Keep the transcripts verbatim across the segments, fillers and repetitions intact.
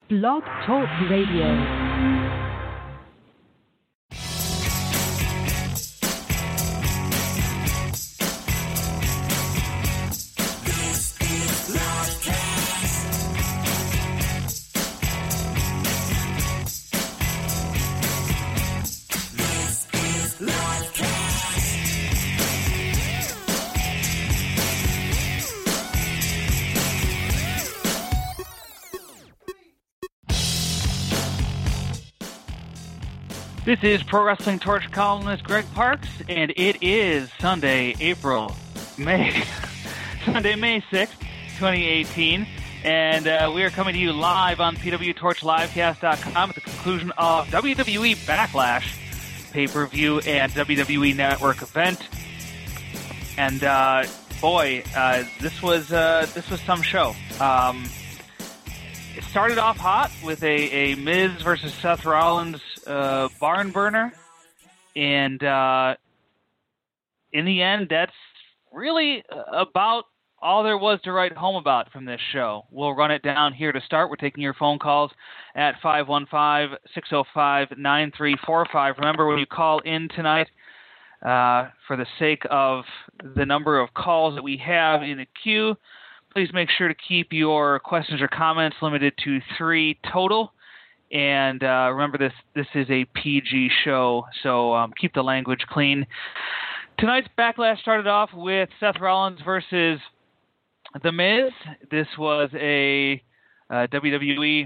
Blog Talk Radio. This is Pro Wrestling Torch columnist Greg Parks, and it is Sunday, April, May, Sunday, May sixth, twenty eighteen, and uh, we are coming to you live on P W Torch Livecast dot com at the conclusion of W W E Backlash pay-per-view and W W E Network event. And uh, boy, uh, this was uh, this was some show. Um, it started off hot with a, a Miz versus Seth Rollins uh, barn burner, and uh, in the end, that's really about all there was to write home about from this show. We'll run it down here to start. We're taking your phone calls at five one five, six oh five, nine three four five. Remember, when you call in tonight, uh, for the sake of the number of calls that we have in the queue, please make sure to keep your questions or comments limited to three total. And uh, remember, this this is a P G show, so um, keep the language clean. Tonight's Backlash started off with Seth Rollins versus The Miz. This was a uh, W W E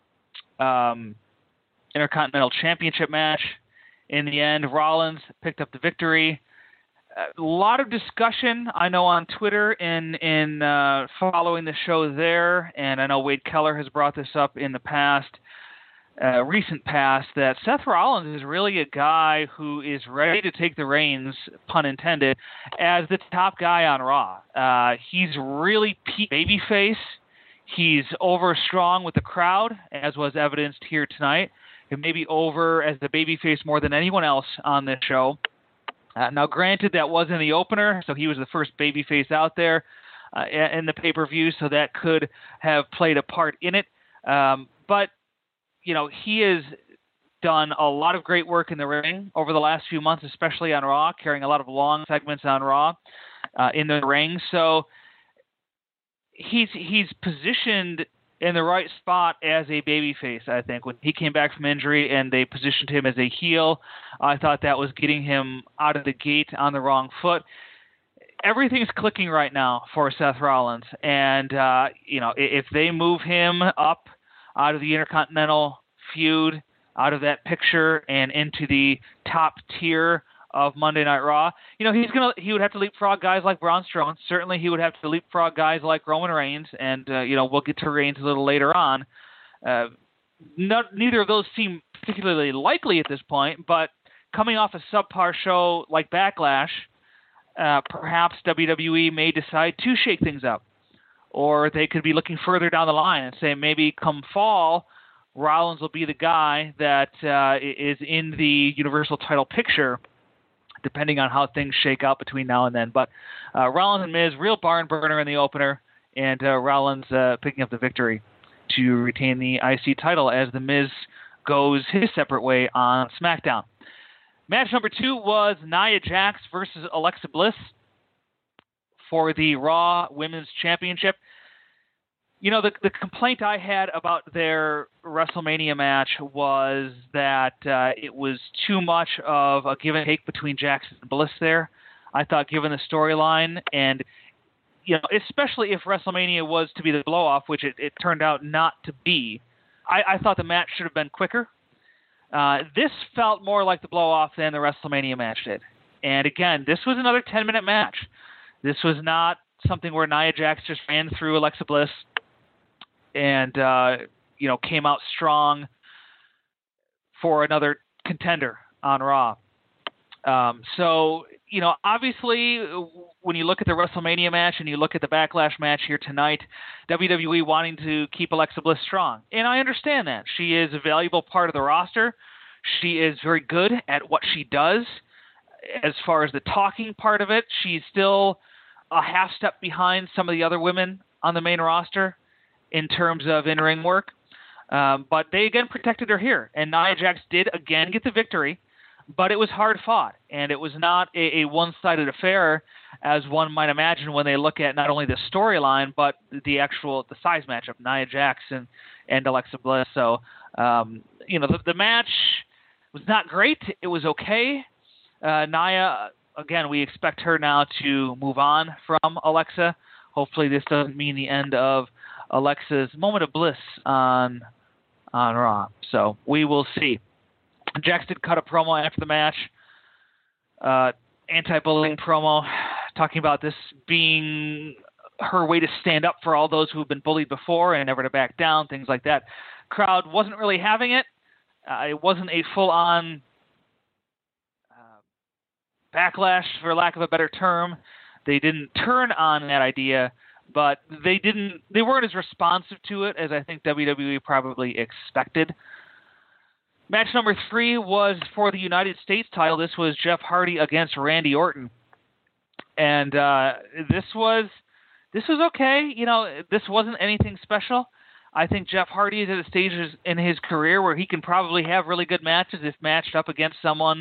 um, Intercontinental Championship match. In the end, Rollins picked up the victory. A lot of discussion, I know, on Twitter in in uh, following the show there, and I know Wade Keller has brought this up in the past, uh, recent past, that Seth Rollins is really a guy who is ready to take the reins, pun intended, as the top guy on Raw. Uh, he's really peak babyface. He's over strong with the crowd, as was evidenced here tonight. He may be over as the babyface more than anyone else on this show. Uh, now, granted, that was in the opener, so he was the first babyface out there uh, in the pay-per-view, so that could have played a part in it. Um, but, you know, he has done a lot of great work in the ring over the last few months, especially on Raw, carrying a lot of long segments on Raw uh, in the ring. So he's he's positioned in the right spot as a babyface, I think. When he came back from injury and they positioned him as a heel, I thought that was getting him out of the gate on the wrong foot. Everything's clicking right now for Seth Rollins. And, uh, you know, if they move him up out of the Intercontinental feud, out of that picture, and into the top tier of Monday Night Raw, you know, he's gonna he would have to leapfrog guys like Braun Strowman. Certainly, he would have to leapfrog guys like Roman Reigns, and uh, you know, we'll get to Reigns a little later on. Uh, not, neither of those seem particularly likely at this point, but coming off a subpar show like Backlash, uh, perhaps W W E may decide to shake things up, or they could be looking further down the line and say maybe come fall, Rollins will be the guy that uh, is in the Universal title picture, depending on how things shake out between now and then. But uh, Rollins and Miz, real barn burner in the opener, and uh, Rollins uh, picking up the victory to retain the I C title as the Miz goes his separate way on SmackDown. Match number two was Nia Jax versus Alexa Bliss for the Raw Women's Championship. You know, the the complaint I had about their WrestleMania match was that uh, it was too much of a give and take between Jax and Bliss there. I thought, given the storyline, and, you know, especially if WrestleMania was to be the blow-off, which it, it turned out not to be, I, I thought the match should have been quicker. Uh, this felt more like the blow-off than the WrestleMania match did. And again, this was another ten-minute match. This was not something where Nia Jax just ran through Alexa Bliss and, uh, you know, came out strong for another contender on Raw. Um, so, you know, obviously, when you look at the WrestleMania match and you look at the Backlash match here tonight, W W E wanting to keep Alexa Bliss strong. And I understand that. She is a valuable part of the roster. She is very good at what she does. As far as the talking part of it, she's still a half step behind some of the other women on the main roster in terms of in-ring work. Um, but they again protected her here, and Nia Jax did again get the victory, but it was hard fought, and it was not a, a one-sided affair as one might imagine when they look at not only the storyline but the actual the size matchup, Nia Jax and, and Alexa Bliss. So um, you know the, the match was not great. It was okay. Uh, Nia, again, we expect her now to move on from Alexa. Hopefully this doesn't mean the end of Alexa's moment of bliss on on Raw. So we will see. Jax did cut a promo after the match, uh, anti-bullying promo, talking about this being her way to stand up for all those who have been bullied before and never to back down, things like that. Crowd wasn't really having it. Uh, it wasn't a full-on uh, backlash, for lack of a better term. They didn't turn on that idea, but they didn't. They weren't as responsive to it as I think W W E probably expected. Match number three was for the United States title. This was Jeff Hardy against Randy Orton, and uh, this was this was okay. You know, this wasn't anything special. I think Jeff Hardy is at a stage in his career where he can probably have really good matches if matched up against someone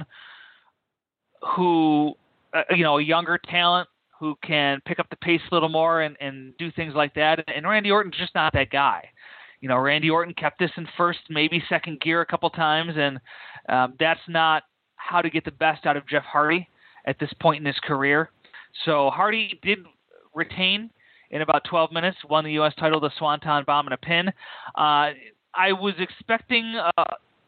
who, uh, you know, a younger talent who can pick up the pace a little more and, and do things like that. And Randy Orton's just not that guy. You know, Randy Orton kept this in first, maybe second gear a couple times, and um, that's not how to get the best out of Jeff Hardy at this point in his career. So Hardy did retain in about twelve minutes, won the U S title, the Swanton Bomb, and a pin. Uh, I was expecting uh,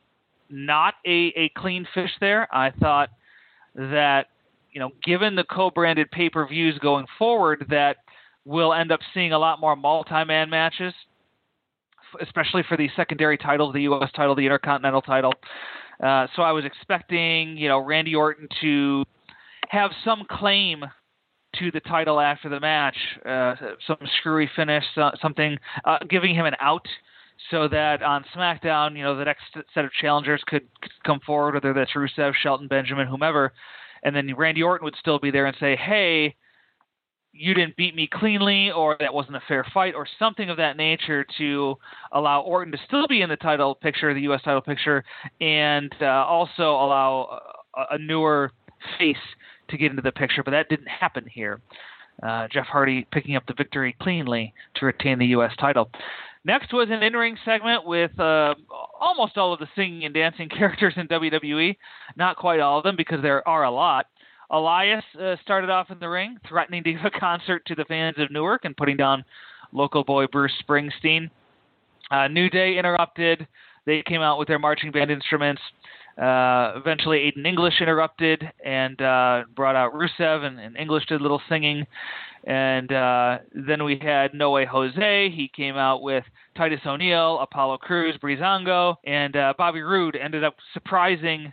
not a, a clean fish there. I thought that, you know, given the co-branded pay-per-views going forward, that we'll end up seeing a lot more multi-man matches, especially for the secondary titles, the U S title, the Intercontinental title. Uh, so I was expecting, you know, Randy Orton to have some claim to the title after the match, uh, some screwy finish, uh, something, uh, giving him an out so that on SmackDown, you know, the next set of challengers could, could come forward, whether that's Rusev, Shelton, Benjamin, whomever, and then Randy Orton would still be there and say, hey, you didn't beat me cleanly, or that wasn't a fair fight, or something of that nature to allow Orton to still be in the title picture, the U S title picture, and uh, also allow a, a newer face to get into the picture. But that didn't happen here. Uh, Jeff Hardy picking up the victory cleanly to retain the U S title. Next was an in-ring segment with uh, almost all of the singing and dancing characters in W W E. Not quite all of them, because there are a lot. Elias uh, started off in the ring, threatening to give a concert to the fans of Newark and putting down local boy Bruce Springsteen. Uh, New Day interrupted. They came out with their marching band instruments. Uh, eventually, Aiden English interrupted and uh, brought out Rusev, and, and English did a little singing. And uh, then we had No Way Jose. He came out with Titus O'Neil, Apollo Crews, Breezango, and uh, Bobby Roode ended up surprising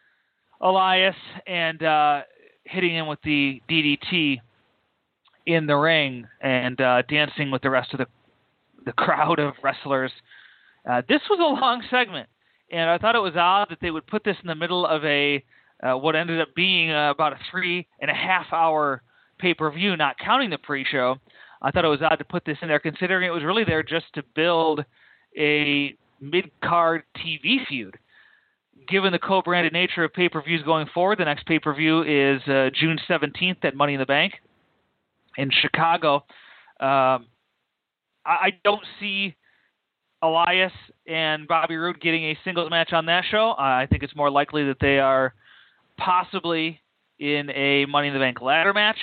Elias and uh, hitting him with the D D T in the ring and uh, dancing with the rest of the the crowd of wrestlers. Uh, this was a long segment, and I thought it was odd that they would put this in the middle of a uh, what ended up being uh, about a three and a half hour pay-per-view, not counting the pre-show. I thought it was odd to put this in there, considering it was really there just to build a mid-card T V feud. Given the co-branded nature of pay-per-views going forward, the next pay-per-view is uh, June seventeenth at Money in the Bank in Chicago. Um, I, I don't see Elias and Bobby Roode getting a singles match on that show. Uh, I think it's more likely that they are possibly in a Money in the Bank ladder match.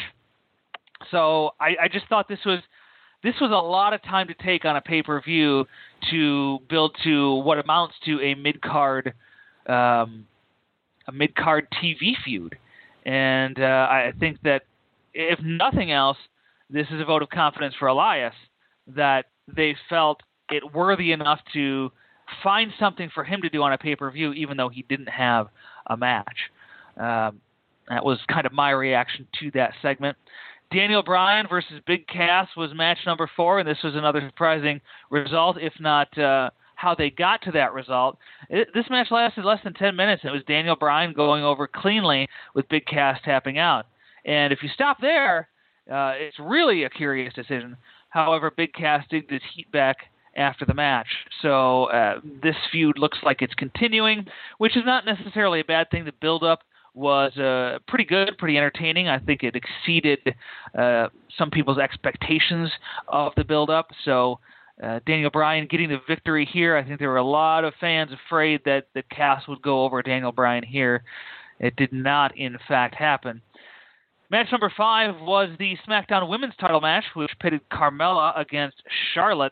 So I, I just thought this was this was a lot of time to take on a pay-per-view to build to what amounts to a mid-card um, a mid-card T V feud. And uh, I think that if nothing else, this is a vote of confidence for Elias that they felt it worthy enough to find something for him to do on a pay-per-view, even though he didn't have a match. Um, that was kind of my reaction to that segment. Daniel Bryan versus Big Cass was match number four, and this was another surprising result, if not uh, how they got to that result. It, this match lasted less than ten minutes, and it was Daniel Bryan going over cleanly with Big Cass tapping out. And if you stop there, uh, it's really a curious decision. However, Big Cass did his heat back after the match. So uh, this feud looks like it's continuing, which is not necessarily a bad thing. The build-up was uh, pretty good, pretty entertaining. I think it exceeded uh, some people's expectations of the build-up. So uh, Daniel Bryan getting the victory here. I think there were a lot of fans afraid that the Cass would go over Daniel Bryan here. It did not, in fact, happen. Match number five was the SmackDown Women's title match, which pitted Carmella against Charlotte.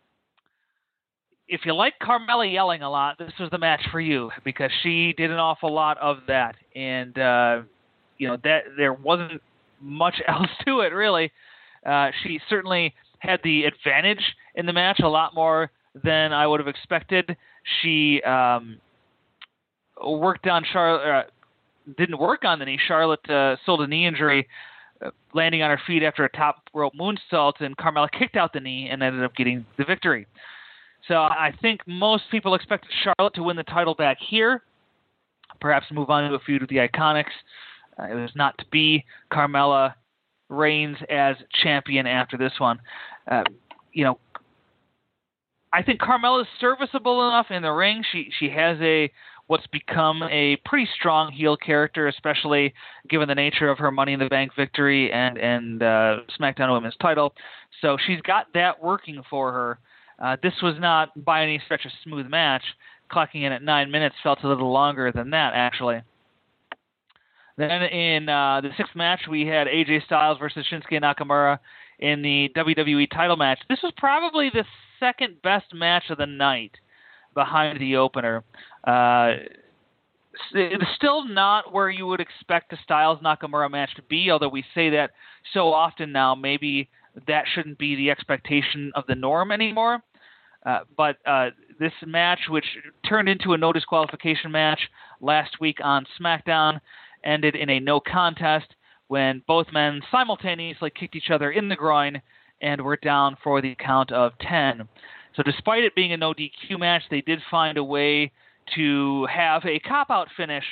If you like Carmella yelling a lot, this was the match for you, because she did an awful lot of that. And, uh, you know, that there wasn't much else to it, really. Uh, she certainly had the advantage in the match, a lot more than I would have expected. She um, worked on Charlotte... Uh, didn't work on the knee. Charlotte uh, sold a knee injury, uh, landing on her feet after a top rope moonsault, and Carmella kicked out the knee and ended up getting the victory. So I think most people expected Charlotte to win the title back here, perhaps move on to a feud with the Iconics. Uh, it was not to be. Carmella reigns as champion after this one. Uh, you know, I think Carmella is serviceable enough in the ring. She she has a what's become a pretty strong heel character, especially given the nature of her Money in the Bank victory and, and uh, SmackDown Women's title. So she's got that working for her. Uh, this was not, by any stretch, a smooth match. Clocking in at nine minutes felt a little longer than that, actually. Then in uh, the sixth match, we had A J Styles versus Shinsuke Nakamura in the W W E title match. This was probably the second best match of the night behind the opener. Uh, it's still not where you would expect a Styles-Nakamura match to be, although we say that so often now, maybe that shouldn't be the expectation of the norm anymore. Uh, but uh, this match, which turned into a no disqualification match last week on SmackDown, ended in a no contest when both men simultaneously kicked each other in the groin and were down for the count of ten. So despite it being a no D Q match, they did find a way to have a cop-out finish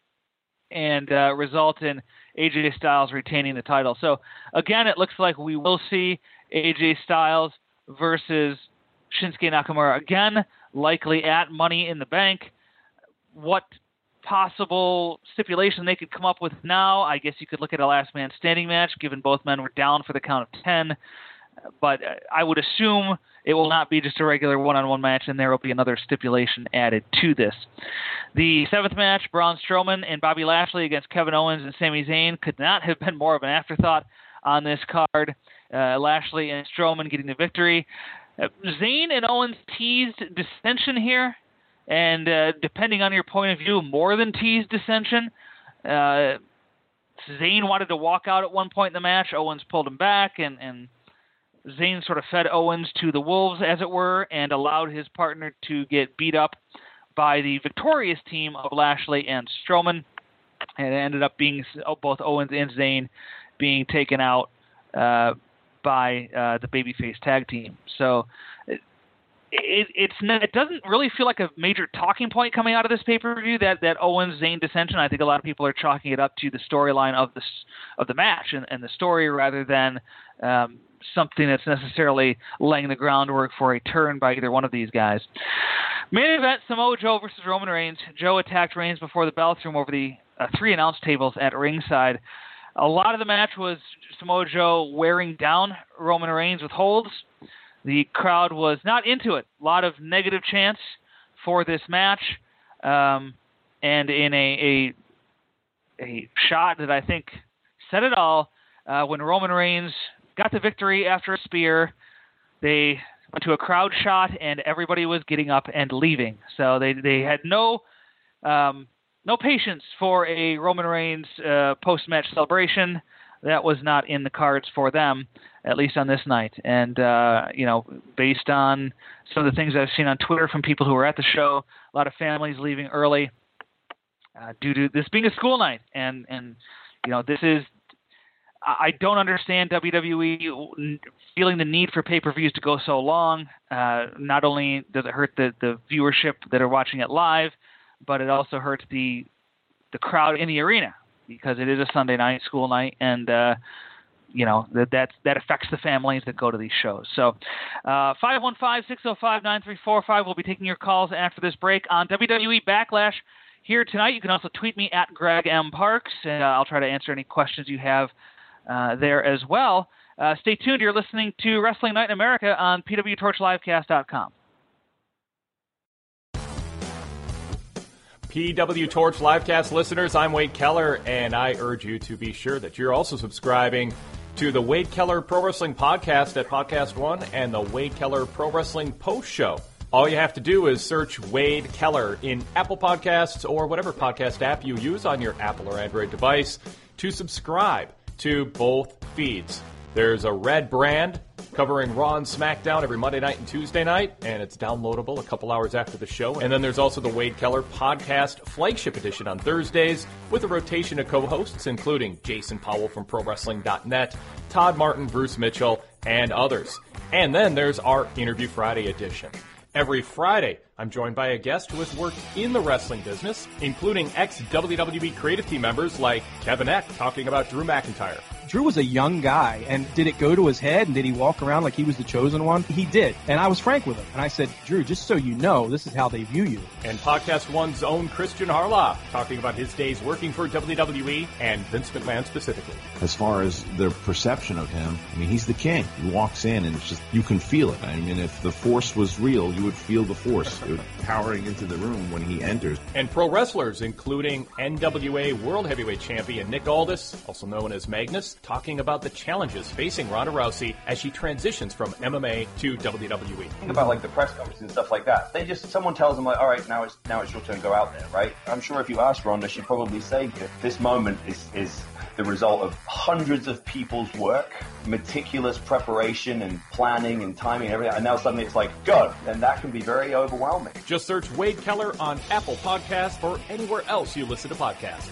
and uh, result in A J Styles retaining the title. So again, it looks like we will see A J Styles versus Shinsuke Nakamura again, likely at Money in the Bank. What possible stipulation they could come up with now? I guess you could look at a last man standing match, given both men were down for the count of ten. But I would assume it will not be just a regular one-on-one match, and there will be another stipulation added to this. The seventh match, Braun Strowman and Bobby Lashley against Kevin Owens and Sami Zayn, could not have been more of an afterthought on this card. Uh, Lashley and Strowman getting the victory. Uh, Zayn and Owens teased dissension here, and uh, depending on your point of view, more than teased dissension. Uh, Zayn wanted to walk out at one point in the match. Owens pulled him back, and, and Zayn sort of fed Owens to the wolves, as it were, and allowed his partner to get beat up by the victorious team of Lashley and Strowman. And it ended up being both Owens and Zayn being taken out uh, by uh, the babyface tag team. So it, it, it's it doesn't really feel like a major talking point coming out of this pay-per-view, that, that Owens-Zayn dissension. I think a lot of people are chalking it up to the storyline of the, of the match and, and the story, rather than um, something that's necessarily laying the groundwork for a turn by either one of these guys. Main event, Samoa Joe versus Roman Reigns. Joe attacked Reigns before the bell, threw him over the uh, three announce tables at ringside. A lot of the match was Samoa Joe wearing down Roman Reigns with holds. The crowd was not into it. A lot of negative chants for this match. Um, and in a, a a shot that I think said it all, uh, when Roman Reigns got the victory after a spear, they went to a crowd shot, and everybody was getting up and leaving. So they, they had no um, no patience for a Roman Reigns uh, post-match celebration. That was not in the cards for them, at least on this night. And, uh, you know, based on some of the things I've seen on Twitter from people who were at the show, a lot of families leaving early uh, due to this being a school night. And, and you know, this is – I don't understand W W E feeling the need for pay-per-views to go so long. Uh, not only does it hurt the, the viewership that are watching it live, but it also hurts the the crowd in the arena, because it is a Sunday night, school night, and uh, you know, that that that affects the families that go to these shows. So uh, five one five, six oh five, nine three four five. We'll be taking your calls after this break on W W E Backlash here tonight. You can also tweet me at Greg M. Parks, and uh, I'll try to answer any questions you have uh, there as well. Uh, stay tuned. You're listening to Wrestling Night in America on P W Torch Livecast dot com. P W Torch Livecast listeners, I'm Wade Keller, and I urge you to be sure that you're also subscribing to the Wade Keller Pro Wrestling Podcast at Podcast One and the Wade Keller Pro Wrestling Post Show. All you have to do is search Wade Keller in Apple Podcasts or whatever podcast app you use on your Apple or Android device to subscribe to both feeds. There's a red brand covering Raw and SmackDown every Monday night and Tuesday night, and it's downloadable a couple hours after the show. And then there's also the Wade Keller Podcast Flagship Edition on Thursdays with a rotation of co-hosts, including Jason Powell from Pro Wrestling dot net, Todd Martin, Bruce Mitchell, and others. And then there's our Interview Friday edition. Every Friday, I'm joined by a guest who has worked in the wrestling business, including ex-W W E creative team members like Kevin Eck talking about Drew McIntyre. Drew was a young guy, and did it go to his head, and did he walk around like he was the chosen one? He did, and I was frank with him, and I said, Drew, just so you know, this is how they view you. And Podcast One's own Christian Harloff talking about his days working for W W E and Vince McMahon specifically. As far as their perception of him, I mean, he's the king. He walks in, and it's just, you can feel it. I mean, if the Force was real, you would feel the Force powering into the room when he enters. And pro wrestlers, including N W A World Heavyweight Champion Nick Aldis, also known as Magnus, talking about the challenges facing Ronda Rousey as she transitions from M M A to W W E. Think about like the press conferences and stuff like that. They just, someone tells them like, all right, now it's now it's your turn to go out there, right? I'm sure if you asked Ronda, she'd probably say this moment is is the result of hundreds of people's work, meticulous preparation and planning and timing and everything. And now suddenly it's like, go. And that can be very overwhelming. Just search Wade Keller on Apple Podcasts or anywhere else you listen to podcasts.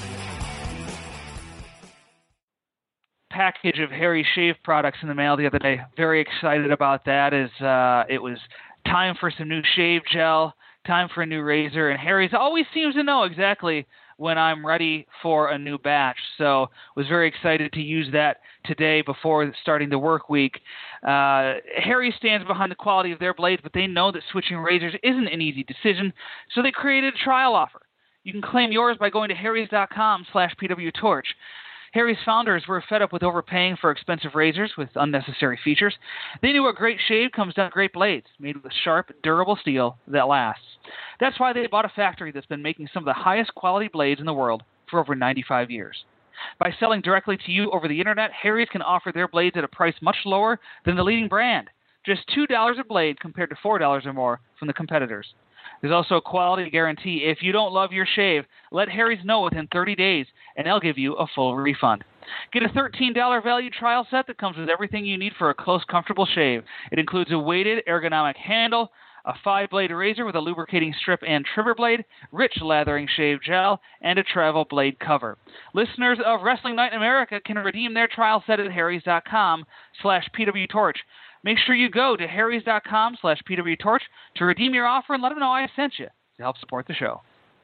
Package of Harry Shave products in the mail the other day. Very excited about that, as uh, it was time for some new shave gel, time for a new razor, and Harry's always seems to know exactly when I'm ready for a new batch. So was very excited to use that today before starting the work week. Uh, Harry stands behind the quality of their blades, but they know that switching razors isn't an easy decision, so they created a trial offer. You can claim yours by going to harrys.com slash pwtorch. Harry's founders were fed up with overpaying for expensive razors with unnecessary features. They knew a great shave comes down to great blades, made with sharp, durable steel that lasts. That's why they bought a factory that's been making some of the highest quality blades in the world for over ninety-five years. By selling directly to you over the internet, Harry's can offer their blades at a price much lower than the leading brand, just two dollars a blade compared to four dollars or more from the competitors. There's also a quality guarantee. If you don't love your shave, let Harry's know within thirty days, and they'll give you a full refund. Get a thirteen dollars value trial set that comes with everything you need for a close, comfortable shave. It includes a weighted, ergonomic handle, a five-blade razor with a lubricating strip and trimmer blade, rich lathering shave gel, and a travel blade cover. Listeners of Wrestling Night in America can redeem their trial set at harrys.com slash pwtorch. Make sure you go to harrys.com slash pwtorch to redeem your offer and let them know I sent you to help support the show.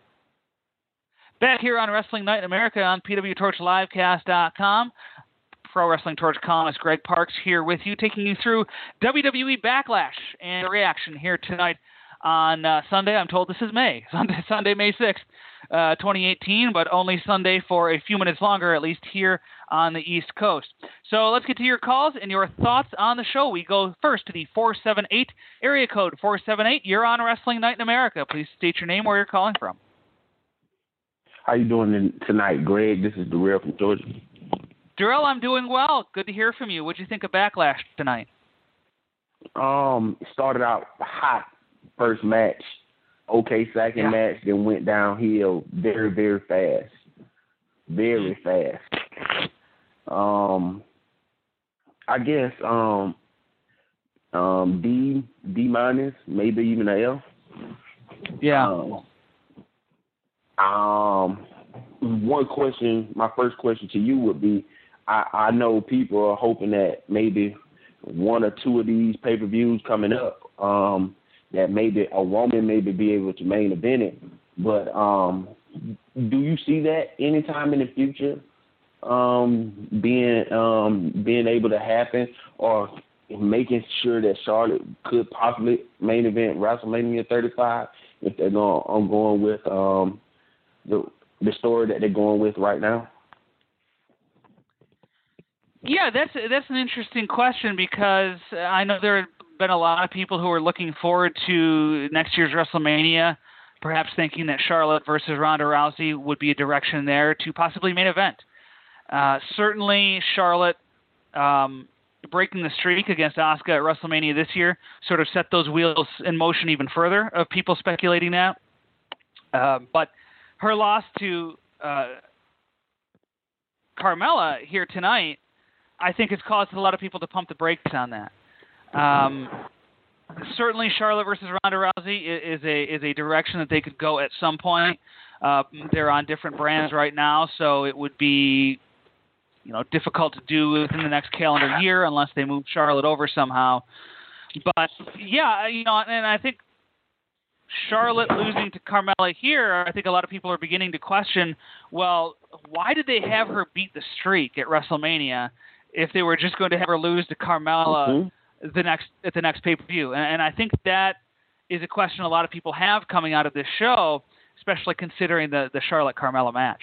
Back here on Wrestling Night in America on P W Torch Livecast dot com. Pro Wrestling Torch columnist Greg Parks here with you, taking you through W W E Backlash and the reaction here tonight on uh, Sunday. I'm told this is May, Sunday, Sunday May sixth, uh, twenty eighteen, but only Sunday for a few minutes longer, at least here on the East Coast. So let's get to your calls and your thoughts on the show. We go first to the four seven eight area code four seven eight. You're on Wrestling Night in America. Please state your name, where you're calling from. How you doing tonight, Greg? This is Darrell from Georgia. Darrell, I'm doing well. Good to hear from you. What'd you think of Backlash tonight? Um, it started out hot first match, okay second yeah. match, then went downhill very, very fast. Very fast. Um, I guess um, um, D, D minus, maybe even a F. Yeah. Um, um, one question, my first question to you would be, I, I know people are hoping that maybe one or two of these pay-per-views coming up, um, that maybe a woman maybe be able to main event it. But um, do you see that anytime in the future? um, being um, being able to happen, or making sure that Charlotte could possibly main event WrestleMania thirty-five if they're going, I'm going with um, the the story that they're going with right now? Yeah, that's that's an interesting question, because I know there have been a lot of people who are looking forward to next year's WrestleMania, perhaps thinking that Charlotte versus Ronda Rousey would be a direction there to possibly main event. Uh, certainly, Charlotte um, breaking the streak against Asuka at WrestleMania this year sort of set those wheels in motion even further of people speculating that. Uh, but her loss to uh, Carmella here tonight, I think it's caused a lot of people to pump the brakes on that. Um, certainly, Charlotte versus Ronda Rousey is a is a direction that they could go at some point. Uh, they're on different brands right now, so it would be, you know, difficult to do within the next calendar year unless they move Charlotte over somehow. But yeah, you know, and I think Charlotte losing to Carmella here, I think a lot of people are beginning to question, well, why did they have her beat the streak at WrestleMania if they were just going to have her lose to Carmella mm-hmm. the next at the next pay-per-view? And, and I think that is a question a lot of people have coming out of this show, especially considering the, the Charlotte-Carmella match.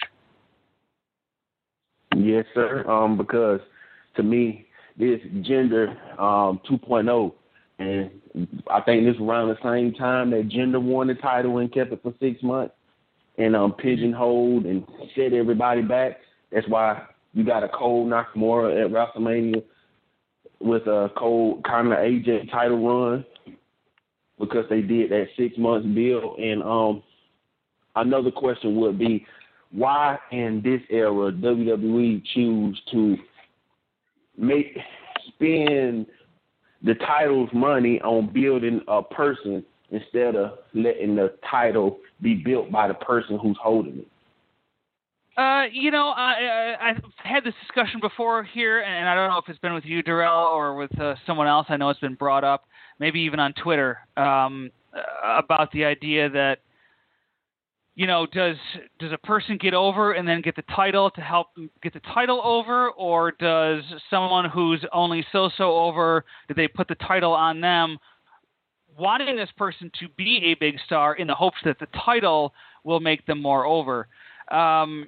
Yes, sir, um, because to me, this Jinder um, two point oh, and I think this was around the same time that Jinder won the title and kept it for six months and um, pigeonholed and set everybody back. That's why you got a Cole Nakamura at WrestleMania with a Cole kind of A J title run, because they did that six months deal. And um, another question would be, why in this era W W E choose to make spend the title's money on building a person instead of letting the title be built by the person who's holding it? Uh, you know, I, I, I've had this discussion before here, and I don't know if it's been with you, Darrell, or with uh, someone else. I know it's been brought up, maybe even on Twitter, um, about the idea that, you know, does does a person get over and then get the title to help get the title over, or does someone who's only so-so over, do they put the title on them, wanting this person to be a big star in the hopes that the title will make them more over? Um,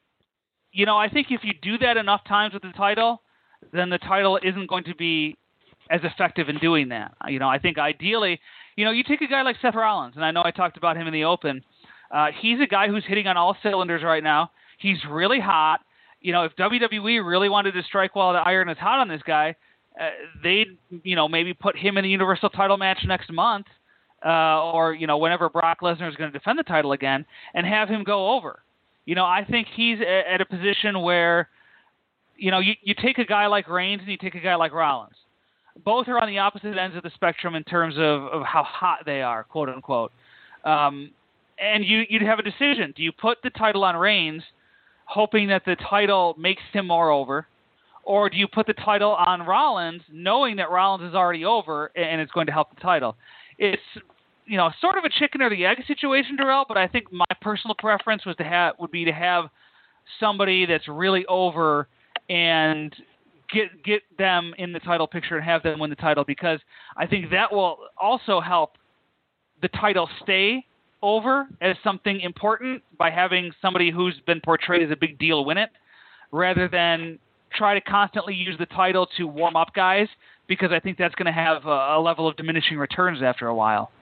you know, I think if you do that enough times with the title, then the title isn't going to be as effective in doing that. You know, I think ideally, you know, you take a guy like Seth Rollins, and I know I talked about him in the open. Uh, he's a guy who's hitting on all cylinders right now. He's really hot. You know, if W W E really wanted to strike while the iron is hot on this guy, uh, they'd, you know, maybe put him in the Universal title match next month, uh, or, you know, whenever Brock Lesnar is going to defend the title again, and have him go over. You know, I think he's a, at a position where, you know, you, you take a guy like Reigns and you take a guy like Rollins. Both are on the opposite ends of the spectrum in terms of, of how hot they are, quote unquote. Um, and you, you'd have a decision. Do you put the title on Reigns, hoping that the title makes him more over, or do you put the title on Rollins, knowing that Rollins is already over and it's going to help the title? It's, you know, sort of a chicken or the egg situation, Darrell, but I think my personal preference was to have would be to have somebody that's really over and get get them in the title picture and have them win the title, because I think that will also help the title stay over as something important by having somebody who's been portrayed as a big deal win it, rather than try to constantly use the title to warm up guys, because I think that's going to have a, a level of diminishing returns after a while.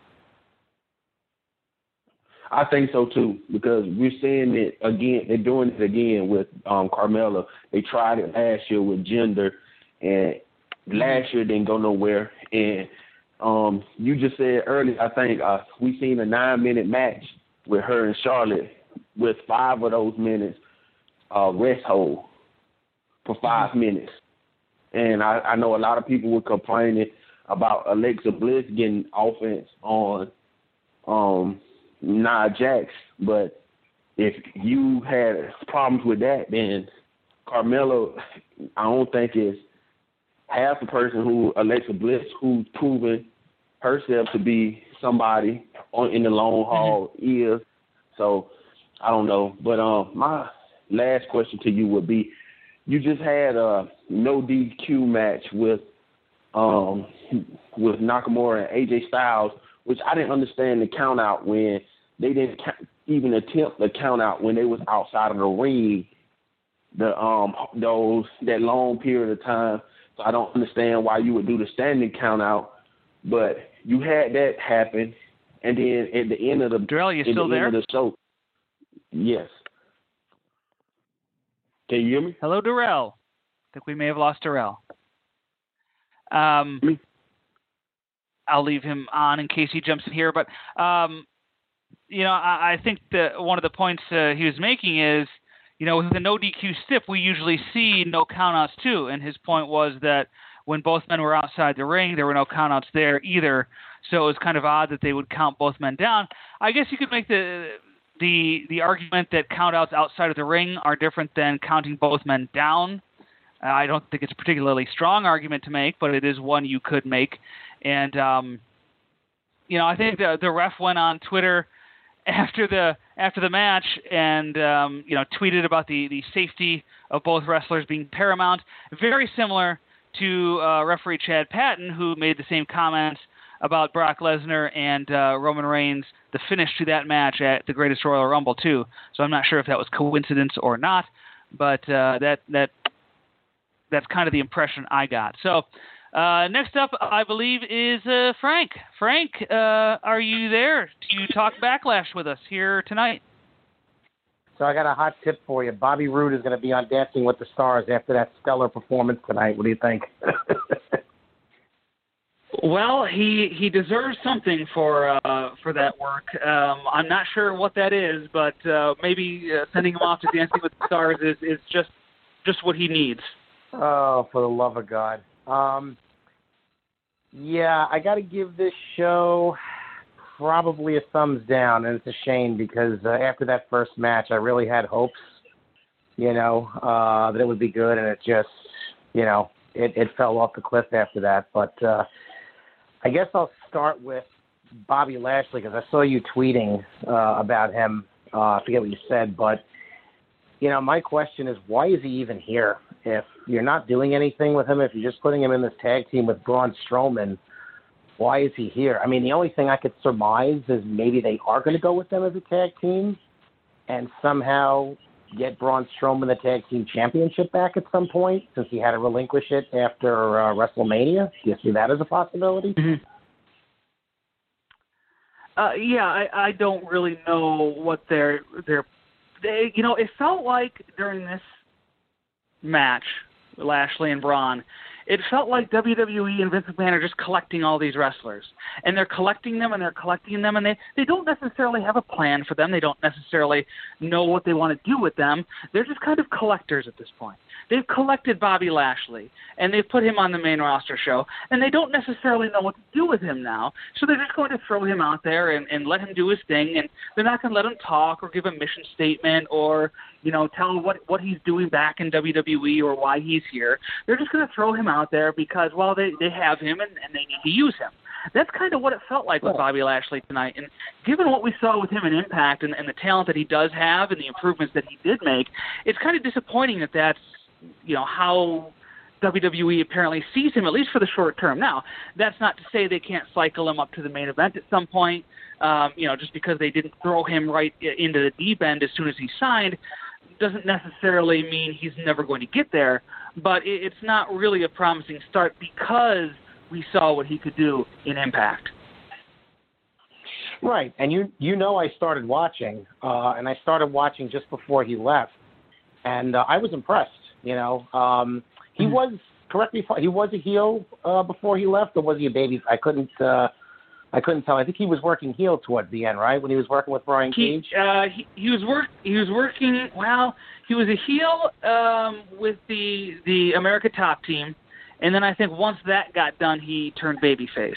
I think so too, because we're seeing it again. They're doing it again with um, Carmella. They tried it last year with Jinder, and last year didn't go nowhere. And um, you just said earlier, I think uh, we seen a nine-minute match with her and Charlotte, with five of those minutes uh, rest hold for five minutes. And I, I know a lot of people were complaining about Alexa Bliss getting offense on um, Nia Jax, but if you had problems with that, then Carmella, I don't think is half the person who Alexa Bliss, who's proven herself to be somebody on in the long haul mm-hmm. is. So I don't know, but um, my last question to you would be: you just had a no D Q match with um with Nakamura and A J Styles, which I didn't understand the count out when they didn't even attempt the count out when they was outside of the ring. The um those that long period of time, so I don't understand why you would do the standing count out. But you had that happen, and then at the end of the Darrell, you at still the there? end of the show, yes. Can you hear me? Hello, Darrell. I think we may have lost Darrell. Um, Me? I'll leave him on in case he jumps in here. But, um, you know, I, I think that one of the points uh, he was making is, you know, with the no D Q stip, we usually see no countouts too. And his point was that when both men were outside the ring, there were no countouts there either. So it was kind of odd that they would count both men down. I guess you could make the the the argument that countouts outside of the ring are different than counting both men down. Uh, I don't think it's a particularly strong argument to make, but it is one you could make. And, um, you know, I think the, the ref went on Twitter after the after the match and, um, you know, tweeted about the, the safety of both wrestlers being paramount, very similar to uh, referee Chad Patton, who made the same comments about Brock Lesnar and uh, Roman Reigns, the finish to that match at the Greatest Royal Rumble, too. So I'm not sure if that was coincidence or not, but uh, that that that's kind of the impression I got. So uh, next up, I believe, is uh, Frank. Frank, uh, are you there to talk Backlash with us here tonight? So I got a hot tip for you. Bobby Roode is going to be on Dancing with the Stars after that stellar performance tonight. What do you think? Well, he he deserves something for uh, for that work. Um, I'm not sure what that is, but uh, maybe uh, sending him off to Dancing with the Stars is, is just just what he needs. Oh, for the love of God. Um, yeah, I got to give this show probably a thumbs down, and it's a shame because uh, after that first match, I really had hopes, you know, uh, that it would be good, and it just, you know, it, it fell off the cliff after that. But uh, I guess I'll start with Bobby Lashley because I saw you tweeting uh, about him. Uh, I forget what you said, but, you know, my question is, why is he even here? If you're not doing anything with him, if you're just putting him in this tag team with Braun Strowman, why is he here? I mean, the only thing I could surmise is maybe they are going to go with them as a tag team and somehow get Braun Strowman the tag team championship back at some point since he had to relinquish it after uh, WrestleMania. Do you see that as a possibility? Mm-hmm. Uh, yeah, I, I don't really know what they're, they're they, you know, it felt like during this match, Lashley and Braun, it felt like W W E and Vince McMahon are just collecting all these wrestlers. And they're collecting them and they're collecting them, and they, they don't necessarily have a plan for them. They don't necessarily know what they want to do with them. They're just kind of collectors at this point. They've collected Bobby Lashley, and they've put him on the main roster show, and they don't necessarily know what to do with him now. So they're just going to throw him out there and, and let him do his thing, and they're not going to let him talk or give a mission statement or, you know, tell him what, what he's doing back in W W E or why he's here. They're just going to throw him out there because, well, they, they have him and, and they need to use him. That's kind of what it felt like with Bobby Lashley tonight. And given what we saw with him in Impact and, and the talent that he does have and the improvements that he did make, it's kind of disappointing that that's, you know, how W W E apparently sees him, at least for the short term. Now, that's not to say they can't cycle him up to the main event at some point, um, you know, just because they didn't throw him right into the deep end as soon as he signed doesn't necessarily mean he's never going to get there, but it, it's not really a promising start because we saw what he could do in Impact. Right, and you you know I started watching, uh, and I started watching just before he left, and uh, I was impressed. You know, um, he mm-hmm. was correct me. He was a heel uh, before he left, or was he a baby? I couldn't. Uh, I couldn't tell. I think he was working heel towards the end, right? When he was working with Brian he, Cage. Uh, he, he was work. He was working. Well, he was a heel um, with the the America Top Team, and then I think once that got done, he turned babyface.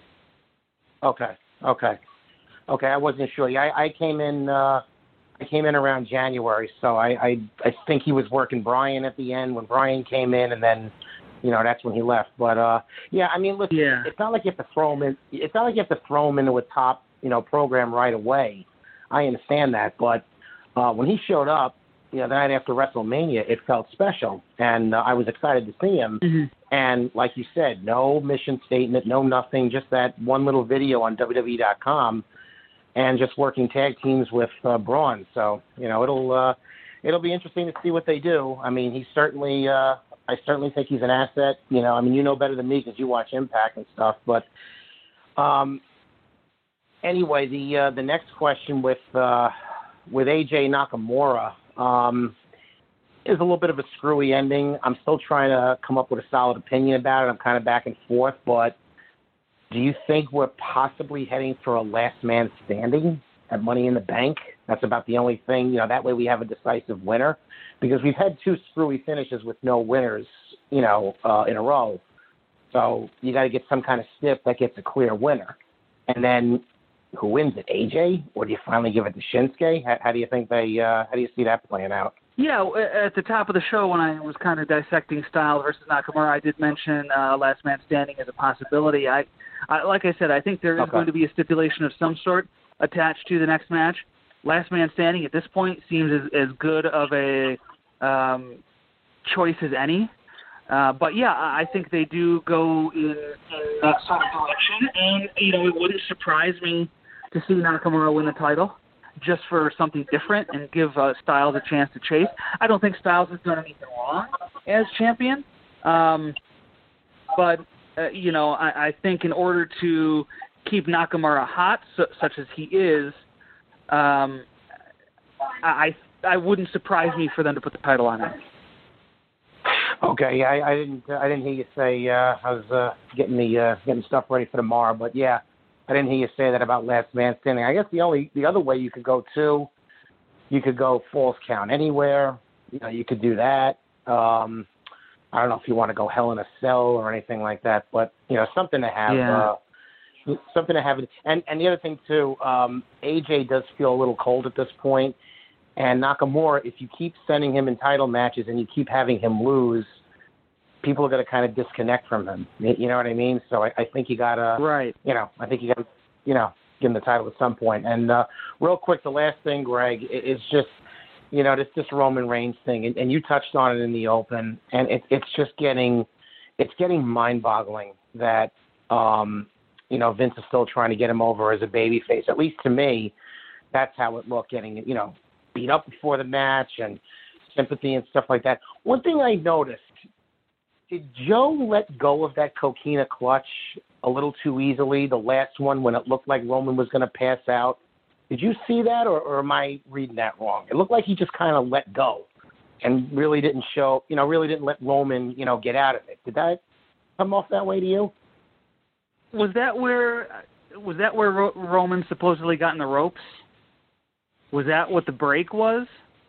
Okay. Okay. Okay. I wasn't sure. Yeah, I, I came in. Uh, I came in around January, so I, I I think he was working Brian at the end when Brian came in, and then, you know, that's when he left. But uh, yeah, I mean, listen, yeah. it's not like you have to throw him in. It's not like you have to throw him into a top, you know, program right away. I understand that, but uh, when he showed up, you know, the night after WrestleMania, it felt special, and uh, I was excited to see him. Mm-hmm. And like you said, no mission statement, no nothing, just that one little video on W W E dot com, and just working tag teams with uh, Braun. So you know, it'll uh, it'll be interesting to see what they do. I mean, he's certainly, uh, I certainly think he's an asset. You know, I mean, you know better than me because you watch Impact and stuff. But um, anyway, the uh, the next question with uh, with A J Nakamura. Um, is a little bit of a screwy ending. I'm still trying to come up with a solid opinion about it. I'm kind of back and forth, but do you think we're possibly heading for a last man standing at Money in the Bank? That's about the only thing, you know, that way we have a decisive winner, because we've had two screwy finishes with no winners, you know, uh, in a row. So you got to get some kind of stiff that gets a clear winner. And then who wins it, A J? Or do you finally give it to Shinsuke? How, how do you think they, uh, how do you see that playing out? Yeah, at the top of the show when I was kind of dissecting Styles versus Nakamura, I did mention uh, Last Man Standing as a possibility. I, I, like I said, I think there is okay. going to be a stipulation of some sort attached to the next match. Last Man Standing at this point seems as, as good of a um, choice as any. Uh, but yeah, I think they do go in, in that sort of direction, and you know, it wouldn't surprise me to see Nakamura win the title, just for something different and give uh, Styles a chance to chase. I don't think Styles has done anything wrong as champion, um, but, uh, you know, I, I think in order to keep Nakamura hot, so, such as he is, um, I I wouldn't surprise me for them to put the title on him. Okay, yeah, I, I didn't I didn't hear you say uh, I was uh, getting the uh, getting stuff ready for tomorrow, but yeah. I didn't hear you say that about Last Man Standing. I guess the only the other way you could go too, you could go Falls Count Anywhere. You know, you could do that. Um, I don't know if you want to go Hell in a Cell or anything like that, but you know, something to have. Yeah. Uh, something to have. And and the other thing too, um, A J does feel a little cold at this point, and Nakamura, if you keep sending him in title matches and you keep having him lose, people are going to kind of disconnect from him. You know what I mean? So I, I think you got to, right. you know, I think you got to, you know, give him the title at some point. And uh, real quick, the last thing, Greg, is just, you know, this this Roman Reigns thing, and, and you touched on it in the open, and it, it's just getting, it's getting mind-boggling that, um, you know, Vince is still trying to get him over as a babyface. At least to me, that's how it looked, getting, you know, beat up before the match and sympathy and stuff like that. One thing I noticed, did Joe let go of that coquina clutch a little too easily, the last one, when it looked like Roman was going to pass out? Did you see that, or, or am I reading that wrong? It looked like he just kind of let go and really didn't show, you know, really didn't let Roman, you know, get out of it. Did that come off that way to you? Was that where was that where Ro- Roman supposedly got in the ropes? Was that what the break was?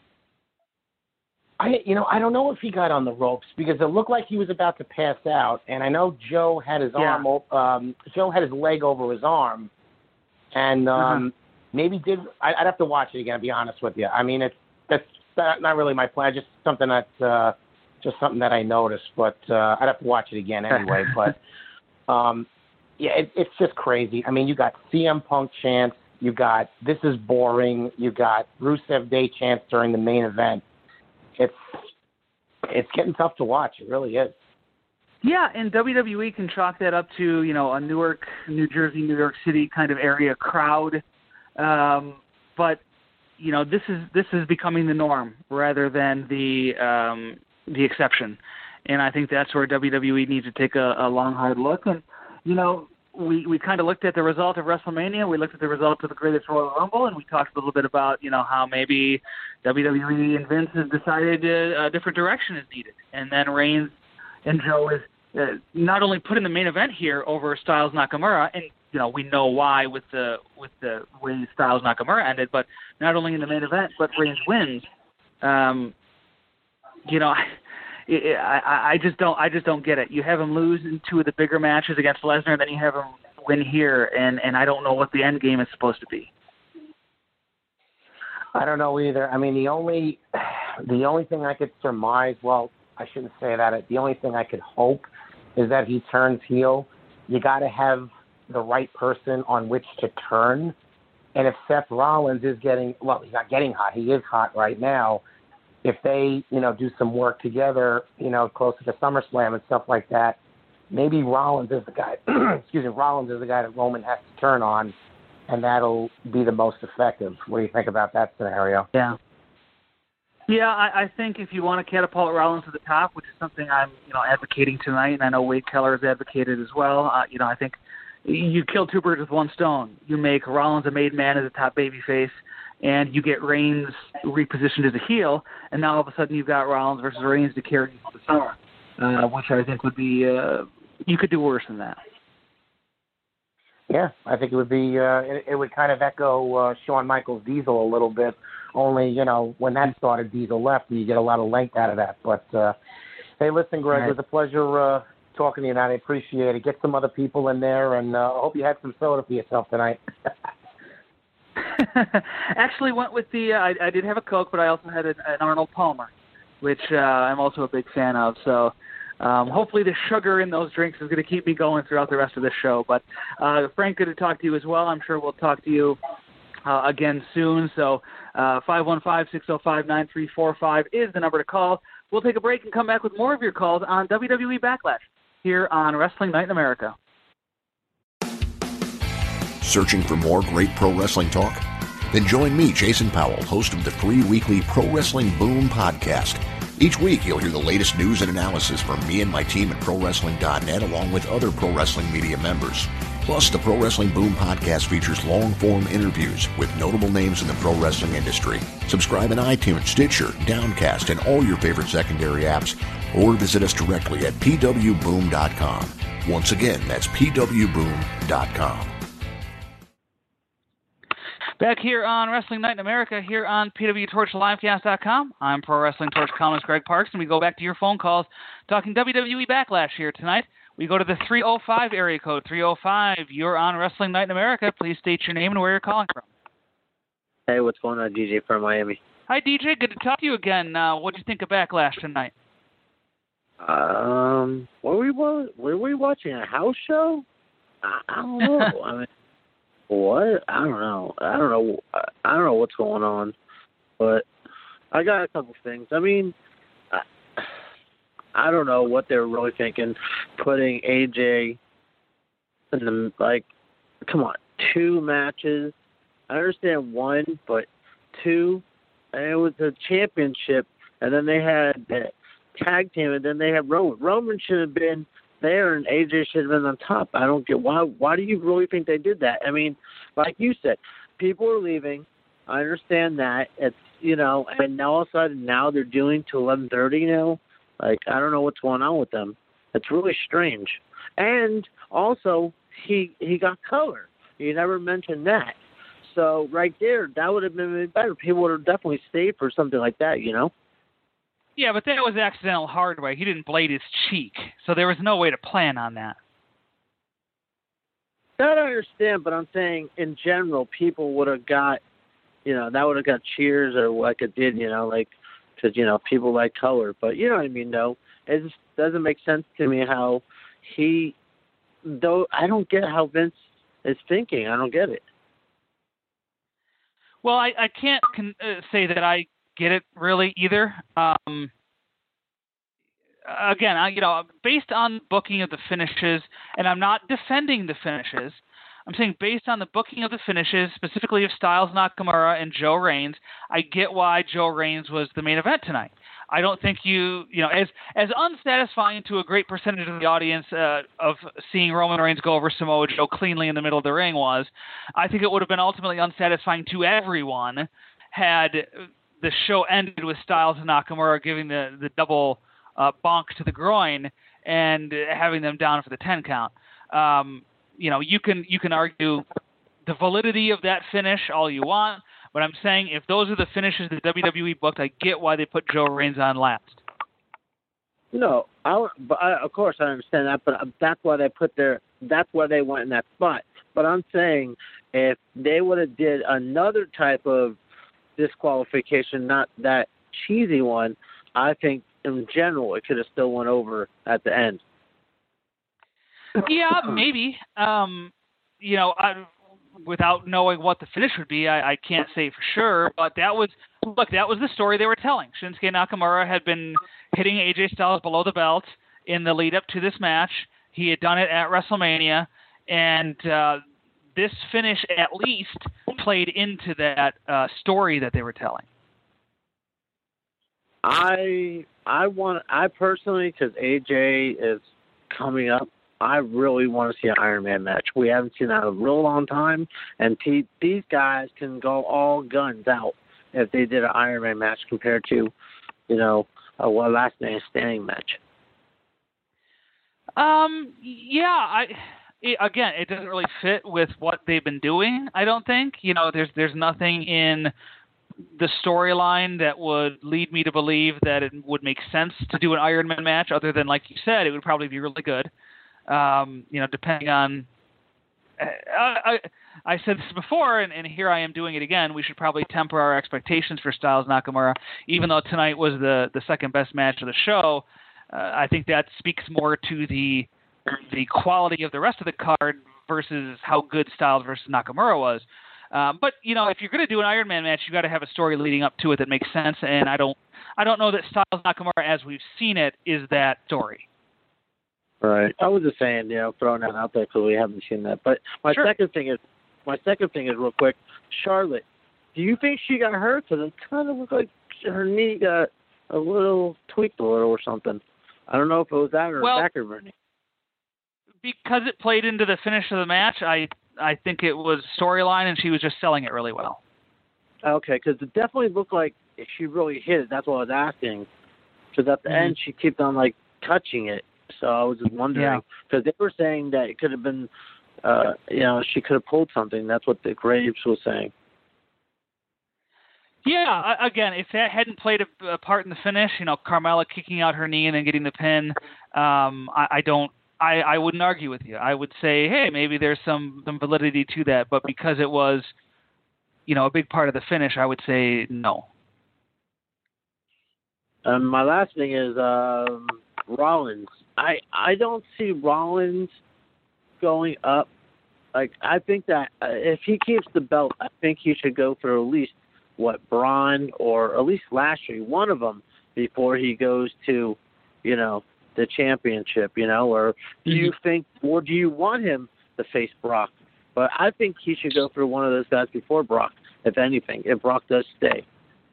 I, you know, I don't know if he got on the ropes because it looked like he was about to pass out, and I know Joe had his yeah. arm, um, Joe had his leg over his arm, and um, uh-huh. maybe did. I, I'd have to watch it again. To be honest with you, I mean, it's that's not, not really my plan. Just something that, uh, just something that I noticed, but uh, I'd have to watch it again anyway. but um, yeah, it, it's just crazy. I mean, you got C M Punk chants, you got this is boring, you got Rusev Day chants during the main event. It's it's getting tough to watch. It really is. Yeah, and W W E can chalk that up to, you know, a Newark, New Jersey, New York City kind of area crowd. Um, but you know, this is this is becoming the norm rather than the um, the exception. And I think that's where W W E needs to take a, a long, hard look. And you know, we, we kind of looked at the result of WrestleMania. We looked at the result of the Greatest Royal Rumble, and we talked a little bit about, you know, how maybe W W E and Vince has decided uh, a different direction is needed. And then Reigns and Joe is uh, not only put in the main event here over Styles Nakamura, and you know we know why with the with the way Styles Nakamura ended, but not only in the main event, but Reigns wins. Um, you know. I, I, I just don't. I just don't get it. You have him lose in two of the bigger matches against Lesnar, then you have him win here, and, and I don't know what the end game is supposed to be. I don't know either. I mean, the only the only thing I could surmise, well, I shouldn't say that. The only thing I could hope is that he turns heel. You got to have the right person on which to turn. And if Seth Rollins is getting, well, he's not getting hot. He is hot right now. if they, you know, do some work together, you know, closer to SummerSlam and stuff like that, maybe Rollins is the guy, excuse me, Rollins is the guy that Roman has to turn on, and that'll be the most effective. What do you think about that scenario? Yeah. Yeah, I, I think if you want to catapult Rollins to the top, which is something I'm, you know, advocating tonight, and I know Wade Keller has advocated as well, uh, you know, I think you kill two birds with one stone. You make Rollins a made man as a top babyface, and you get Reigns repositioned as a heel, and now all of a sudden you've got Rollins versus Reigns to carry you through the summer, uh, which I think would be, uh, you could do worse than that. Yeah, I think it would be, uh, it, it would kind of echo uh, Shawn Michaels Diesel a little bit. Only, you know, when that started, Diesel left, and you get a lot of length out of that. But, uh, hey, listen, Greg, right. It was a pleasure uh, talking to you, and I appreciate it. Get some other people in there, and uh, I hope you had some soda for yourself tonight. Actually went with the, uh, I, I did have a Coke, but I also had an, an Arnold Palmer, which uh, I'm also a big fan of. So um, hopefully the sugar in those drinks is going to keep me going throughout the rest of this show. But, uh, Frank, good to talk to you as well. I'm sure we'll talk to you Uh, again soon. So uh, five one five, six oh five, nine three four five is the number to call. We'll take a break and come back with more of your calls on W W E Backlash here on Wrestling Night in America. Searching for more great pro wrestling talk? Then join me, Jason Powell, host of the free weekly Pro Wrestling Boom podcast. Each week, you'll hear the latest news and analysis from me and my team at Pro Wrestling dot net, along with other Pro Wrestling Media members. Plus, the Pro Wrestling Boom podcast features long-form interviews with notable names in the pro wrestling industry. Subscribe in iTunes, Stitcher, Downcast, and all your favorite secondary apps, or visit us directly at P W boom dot com. Once again, that's P W boom dot com. Back here on Wrestling Night in America, here on P W Torch Livecast dot com. I'm Pro Wrestling Torch columnist Greg Parks, and we go back to your phone calls talking W W E Backlash here tonight. We go to the three oh five area code, three oh five. You're on Wrestling Night in America. Please state your name and where you're calling from. Hey, what's going on, D J from Miami? Hi, D J. Good to talk to you again. Uh, what did you think of Backlash tonight? Um, were we were we watching a house show? I, I don't know. I mean, what? I don't know. I don't know. I don't know what's going on, but I got a couple things. I mean, I, I don't know what they're really thinking, putting A J in the, like, come on, two matches. I understand one, but two, and it was a championship, and then they had the tag team, and then they had Roman. Roman should have been there, and A J should have been on top. I don't get why. Why do you really think they did that? I mean, like you said, people are leaving. I understand that. It's, you know, and now all of a sudden now they're doing to eleven thirty now. Like, I don't know what's going on with them. It's really strange. And also, he he got color. You never mentioned that. So right there, that would have been better. People would have definitely stayed for something like that, you know? Yeah, but that was accidental hard way. He didn't blade his cheek, so there was no way to plan on that. That I understand, but I'm saying in general, people would have got, you know, that would have got cheers or like it did, you know, like, because, you know, people like color. But you know what I mean, though? It just doesn't make sense to me how he, though, I don't get how Vince is thinking. I don't get it. Well, I, I can't con- uh, say that I get it really either. Um, again, I, you know, based on booking of the finishes, and I'm not defending the finishes, I'm saying based on the booking of the finishes, specifically of Styles, Nakamura, and Joe Reigns, I get why Joe Reigns was the main event tonight. I don't think you, you know, as as unsatisfying to a great percentage of the audience uh, of seeing Roman Reigns go over Samoa Joe cleanly in the middle of the ring was, I think it would have been ultimately unsatisfying to everyone had the show ended with Styles and Nakamura giving the, the double uh, bonk to the groin and having them down for the ten count. Um, you know, you can you can argue the validity of that finish all you want, but I'm saying if those are the finishes that W W E booked, I get why they put Joe Reigns on last. No, I, but I, of course I understand that, but that's why they put their that's why they went in that spot. But I'm saying if they would have did another type of disqualification, not that cheesy one, I think in general it could have still went over at the end. Yeah, maybe. Um, you know, I, without knowing what the finish would be, I, I can't say for sure. But that was look, that was the story they were telling. Shinsuke Nakamura had been hitting A J Styles below the belt in the lead up to this match. He had done it at WrestleMania, and uh, this finish at least played into that uh, story that they were telling. I I want I personally, because A J is coming up, I really want to see an Iron Man match. We haven't seen that in a real long time, and t- these guys can go all guns out if they did an Iron Man match compared to, you know, a well, last man standing match. Um. Yeah. I. It, again, it doesn't really fit with what they've been doing. I don't think. You know, there's there's nothing in the storyline that would lead me to believe that it would make sense to do an Iron Man match, other than, like you said, it would probably be really good. Um, you know, depending on. I, I, I said this before, and, and here I am doing it again. We should probably temper our expectations for Styles Nakamura, even though tonight was the the second best match of the show. Uh, I think that speaks more to the the quality of the rest of the card versus how good Styles versus Nakamura was. Um, but you know, if you're going to do an Iron Man match, you got to have a story leading up to it that makes sense. And I don't, I don't know that Styles Nakamura, as we've seen it, is that story. Right. I was just saying, you know, throwing that out there because we haven't seen that. But my Sure. second thing is, my second thing is real quick. Charlotte, do you think she got hurt? Because it kind of looked like her knee got a little tweaked a little or something. I don't know if it was that or well, a back or knee. Because it played into the finish of the match, I I think it was storyline, and she was just selling it really well. Okay, because it definitely looked like if she really hit it. That's what I was asking. Because at the Mm-hmm. end, she kept on, like, touching it. So I was just wondering. Because they were saying that it could have been, uh, you know, she could have pulled something. That's what the Graves was saying. Yeah, I- again, if that hadn't played a, a part in the finish, you know, Carmella kicking out her knee and then getting the pin, um, I, I don't, I, I wouldn't argue with you. I would say, hey, maybe there's some, some validity to that, but because it was, you know, a big part of the finish, I would say no. Um, my last thing is um, Rollins. I I don't see Rollins going up. Like, I think that uh, if he keeps the belt, I think he should go for at least, what, Braun or at least Lashley, one of them, before he goes to, you know, the championship, you know? Or do you Mm-hmm. think, or do you want him to face Brock? But I think he should go for one of those guys before Brock, if anything, if Brock does stay.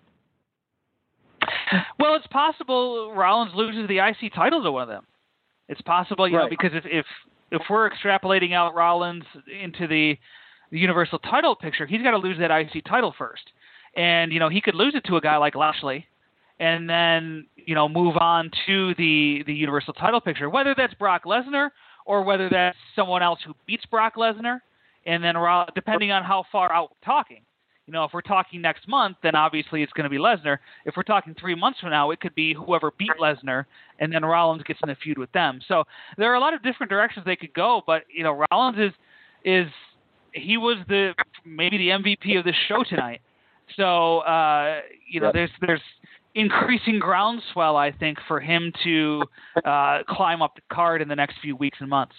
Well, it's possible Rollins loses the I C title to one of them. It's possible, you Right. know, because if, if if we're extrapolating out Rollins into the, the Universal title picture, he's got to lose that I C title first. And, you know, he could lose it to a guy like Lashley and then, you know, move on to the, the Universal title picture, whether that's Brock Lesnar or whether that's someone else who beats Brock Lesnar. And then depending on how far out we're talking. You know, if we're talking next month, then obviously it's going to be Lesnar. If we're talking three months from now, it could be whoever beat Lesnar, and then Rollins gets in a feud with them. So there are a lot of different directions they could go, but, you know, Rollins is, is he was the maybe the M V P of this show tonight. So, uh, you know, there's there's increasing groundswell, I think, for him to uh, climb up the card in the next few weeks and months.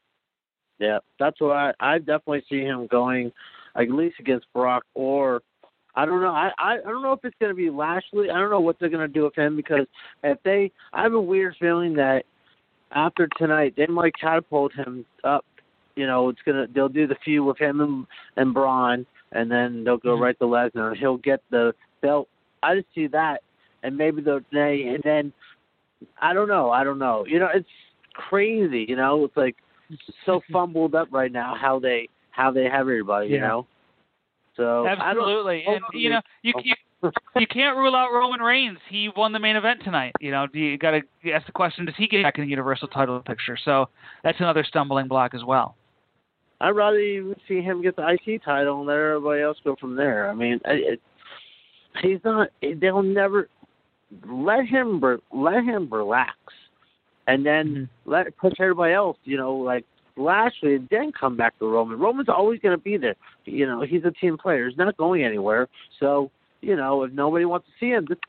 Yeah, that's what I, I definitely see him going, like, at least against Brock, or I don't know. I, I, I don't know if it's going to be Lashley. I don't know what they're going to do with him, because if they, I have a weird feeling that after tonight they might catapult him up. You know, it's gonna they'll do the feud with him and, and Braun, and then they'll go mm-hmm. right to Lesnar, and he'll get the belt. I just see that, and maybe they'll they, and then I don't know. I don't know. You know, it's crazy. You know, it's like so fumbled up right now how they how they have everybody. You yeah. know, so absolutely, I don't, and you know you. you You can't rule out Roman Reigns. He won the main event tonight. You know, you got to ask the question: does he get back in the Universal title picture? So that's another stumbling block as well. I'd rather even see him get the I C title and let everybody else go from there. I mean, it, he's not. They'll never let him let him relax, and then mm-hmm. let push everybody else. You know, like Lashley, and then come back to Roman. Roman's always going to be there. You know, he's a team player. He's not going anywhere. So. You know, if nobody wants to see him, just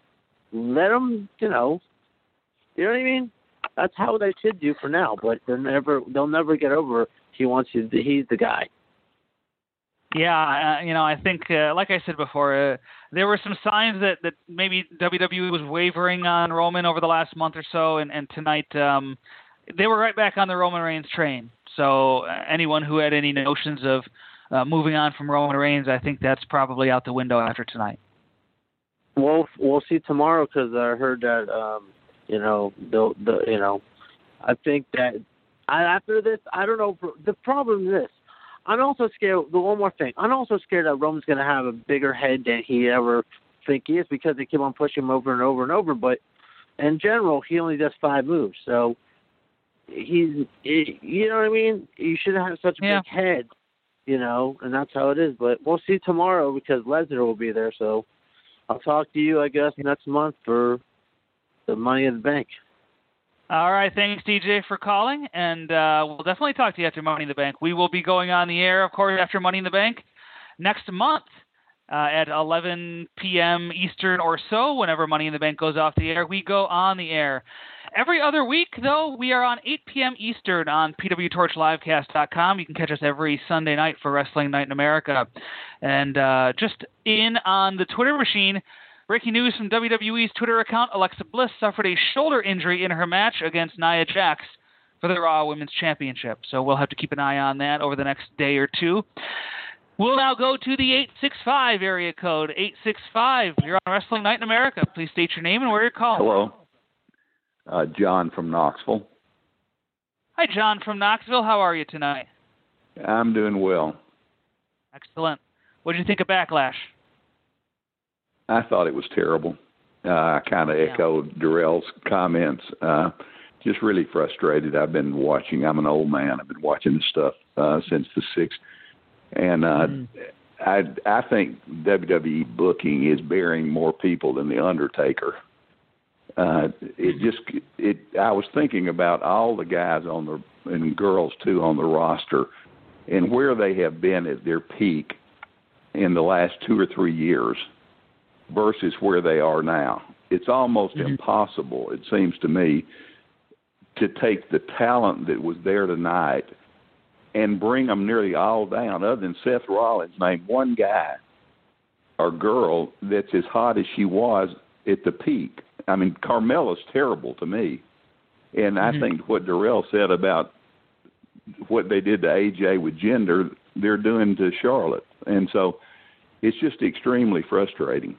let him, you know, you know what I mean? That's how they should do for now, but they'll never, they'll never get over he wants you, he's the guy. Yeah, uh, you know, I think, uh, like I said before, uh, there were some signs that, that maybe W W E was wavering on Roman over the last month or so, and, and tonight um, they were right back on the Roman Reigns train. So uh, anyone who had any notions of uh, moving on from Roman Reigns, I think that's probably out the window after tonight. Well, we'll see tomorrow because I heard that, um, you know, the, the you know, I think that I, after this, I don't know. The problem is this. I'm also scared. The one more thing. I'm also scared that Roman's going to have a bigger head than he ever think he is because they keep on pushing him over and over and over. But in general, he only does five moves. So he's, he, you know what I mean? You shouldn't have such a yeah. big head, you know, and that's how it is. But we'll see tomorrow because Lesnar will be there. So I'll talk to you, I guess, next month for the Money in the Bank. All right, thanks, D J, for calling, and uh, we'll definitely talk to you after Money in the Bank. We will be going on the air, of course, after Money in the Bank next month uh, at eleven p.m. Eastern or so, whenever Money in the Bank goes off the air. We go on the air. Every other week, though, we are on eight p.m. Eastern on P W Torch Livecast dot com. You can catch us every Sunday night for Wrestling Night in America. And uh, just in on the Twitter machine, breaking news from W W E's Twitter account, Alexa Bliss suffered a shoulder injury in her match against Nia Jax for the Raw Women's Championship. So we'll have to keep an eye on that over the next day or two. We'll now go to the eight six five area code. eight six five, you're on Wrestling Night in America. Please state your name and where you're calling. Hello. Uh, John from Knoxville. Hi, John from Knoxville. How are you tonight? I'm doing well. Excellent. What did you think of Backlash? I thought it was terrible. Uh, I kind of yeah. echoed Darrell's comments. Uh, just really frustrated. I've been watching. I'm an old man. I've been watching this stuff uh, since the sixties. And uh, mm. I, I think W W E booking is burying more people than The Undertaker. Uh, it just, it. I was thinking about all the guys on the, and girls too, on the roster and where they have been at their peak in the last two or three years versus where they are now. It's almost mm-hmm. impossible, it seems to me, to take the talent that was there tonight and bring them nearly all down. Other than Seth Rollins, name one guy or girl that's as hot as she was at the peak. I mean, Carmella's terrible to me. And mm-hmm. I think what Darrell said about what they did to A J with Jinder, they're doing to Charlotte. And so it's just extremely frustrating.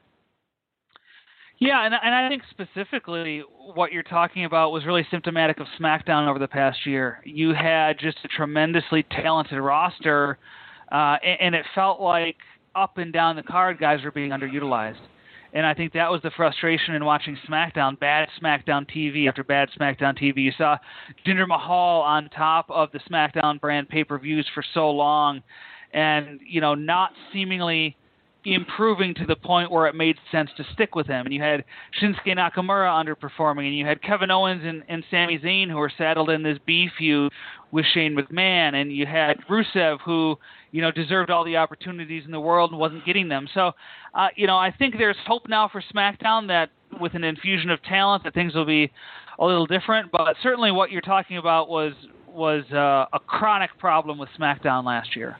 Yeah, and, and I think specifically what you're talking about was really symptomatic of SmackDown over the past year. You had just a tremendously talented roster, uh, and, and it felt like up and down the card guys were being underutilized. And I think that was the frustration in watching SmackDown, bad SmackDown T V after bad SmackDown T V. You saw Jinder Mahal on top of the SmackDown brand pay-per-views for so long and, you know, not seemingly improving to the point where it made sense to stick with him. And you had Shinsuke Nakamura underperforming, and you had Kevin Owens and, and Sami Zayn who were saddled in this B feud with Shane McMahon, and you had Rusev who, you know, deserved all the opportunities in the world and wasn't getting them. So, uh, you know, I think there's hope now for SmackDown that with an infusion of talent that things will be a little different, but certainly what you're talking about was, was uh, a chronic problem with SmackDown last year.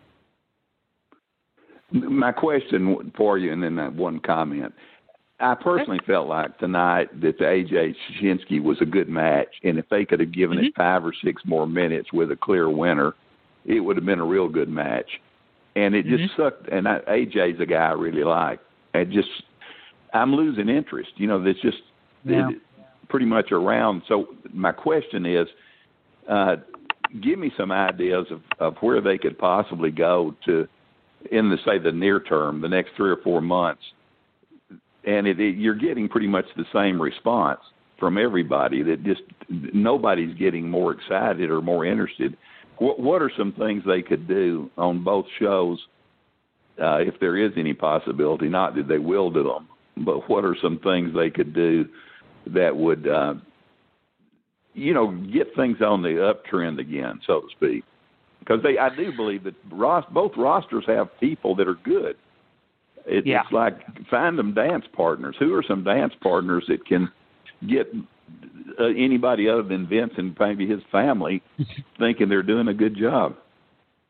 My question for you, and then that one comment. I personally okay. felt like tonight that the A J Shinsuke was a good match, and if they could have given mm-hmm. it five or six more minutes with a clear winner, it would have been a real good match. And it mm-hmm. just sucked. And I, A J's a guy I really like. It just, I'm losing interest. You know, that's just yeah. it, pretty much around. So my question is, uh, give me some ideas of, of where they could possibly go to, in the, say, the near term, the next three or four months. And it, it, you're getting pretty much the same response from everybody, that just nobody's getting more excited or more interested. What, what are some things they could do on both shows, uh, if there is any possibility, not that they will do them, but what are some things they could do that would, uh, you know, get things on the uptrend again, so to speak? Because they, I do believe that ros- both rosters have people that are good. It, yeah. It's like find them dance partners. Who are some dance partners that can get uh, anybody other than Vince and maybe his family thinking they're doing a good job?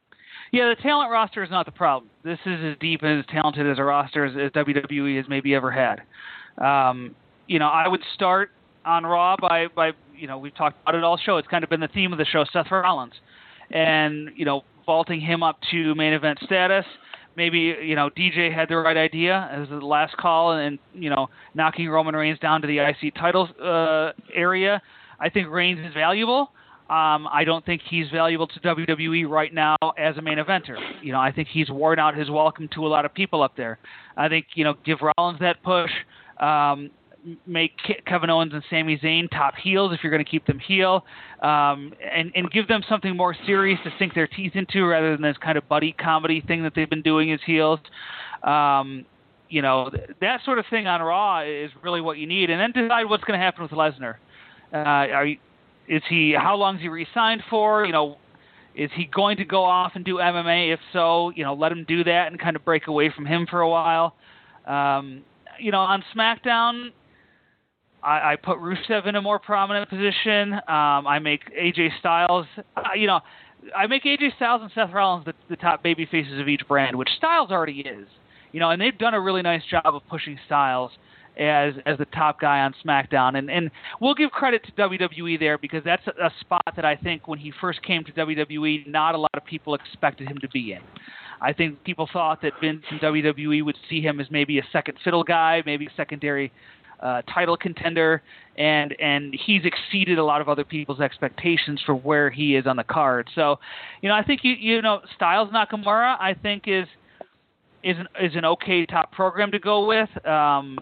Yeah, the talent roster is not the problem. This is as deep and as talented as a roster as, as W W E has maybe ever had. Um, you know, I would start on Raw by, by, you know, we've talked about it all show. It's kind of been the theme of the show, Seth Rollins. And, you know, vaulting him up to main event status. Maybe, you know, D J had the right idea as the last call and, you know, knocking Roman Reigns down to the I C title uh, area. I think Reigns is valuable. Um, I don't think he's valuable to W W E right now as a main eventer. You know, I think he's worn out his welcome to a lot of people up there. I think, you know, give Rollins that push. Um, make Kevin Owens and Sami Zayn top heels if you're going to keep them heel, um, and, and give them something more serious to sink their teeth into rather than this kind of buddy comedy thing that they've been doing as heels. Um, you know, that sort of thing on Raw is really what you need. And then decide what's going to happen with Lesnar. Uh, are you, is he, how long is he re-signed for? You know, is he going to go off and do M M A? If so, you know, let him do that and kind of break away from him for a while. Um, you know, on SmackDown, I, I put Rusev in a more prominent position. Um, I make A J Styles, uh, you know, I make A J Styles and Seth Rollins the, the top baby faces of each brand, which Styles already is. You know, and they've done a really nice job of pushing Styles as as the top guy on SmackDown. And, and we'll give credit to W W E there because that's a, a spot that I think when he first came to W W E, not a lot of people expected him to be in. I think people thought that Vince and W W E would see him as maybe a second fiddle guy, maybe a secondary Uh, title contender, and and he's exceeded a lot of other people's expectations for where he is on the card. So, you know, I think you you know Styles Nakamura, I think is is an, is an okay top program to go with. Um,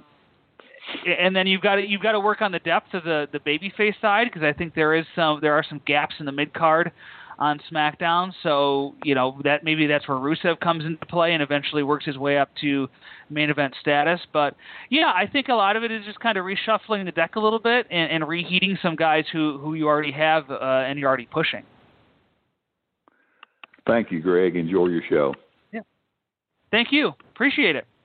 and then you've got to you've got to work on the depth of the the babyface side because I think there is some there are some gaps in the mid card on SmackDown. So, you know, that maybe that's where Rusev comes into play and eventually works his way up to main event status. But, yeah, I think a lot of it is just kind of reshuffling the deck a little bit and, and reheating some guys who, who you already have uh, and you're already pushing. Thank you, Greg. Enjoy your show. Yeah. Thank you. Appreciate it.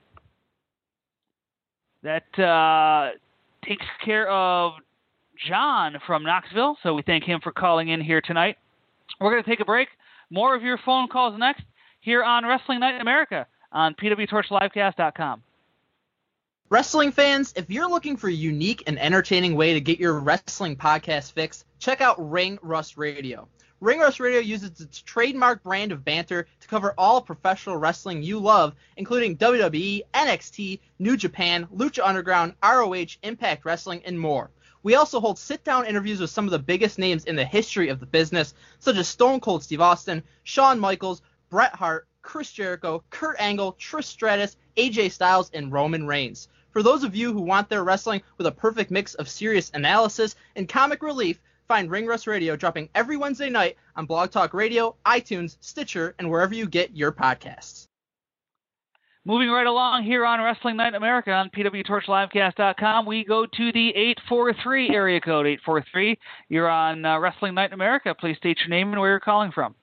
That uh, takes care of John from Knoxville, so we thank him for calling in here tonight. We're going to take a break. More of your phone calls next here on Wrestling Night in America on P W Torch Livecast dot com. Wrestling fans, if you're looking for a unique and entertaining way to get your wrestling podcast fix, check out Ring Rust Radio. Ring Rust Radio uses its trademark brand of banter to cover all professional wrestling you love, including W W E, N X T, New Japan, Lucha Underground, R O H, Impact Wrestling, and more. We also hold sit-down interviews with some of the biggest names in the history of the business, such as Stone Cold Steve Austin, Shawn Michaels, Bret Hart, Chris Jericho, Kurt Angle, Trish Stratus, A J Styles, and Roman Reigns. For those of you who want their wrestling with a perfect mix of serious analysis and comic relief, find Ring Rust Radio dropping every Wednesday night on Blog Talk Radio, iTunes, Stitcher, and wherever you get your podcasts. Moving right along here on Wrestling Night in America on P W Torch Livecast dot com, we go to the eight four three area code, eight four three. You're on uh, Wrestling Night in America. Please state your name and where you're calling from.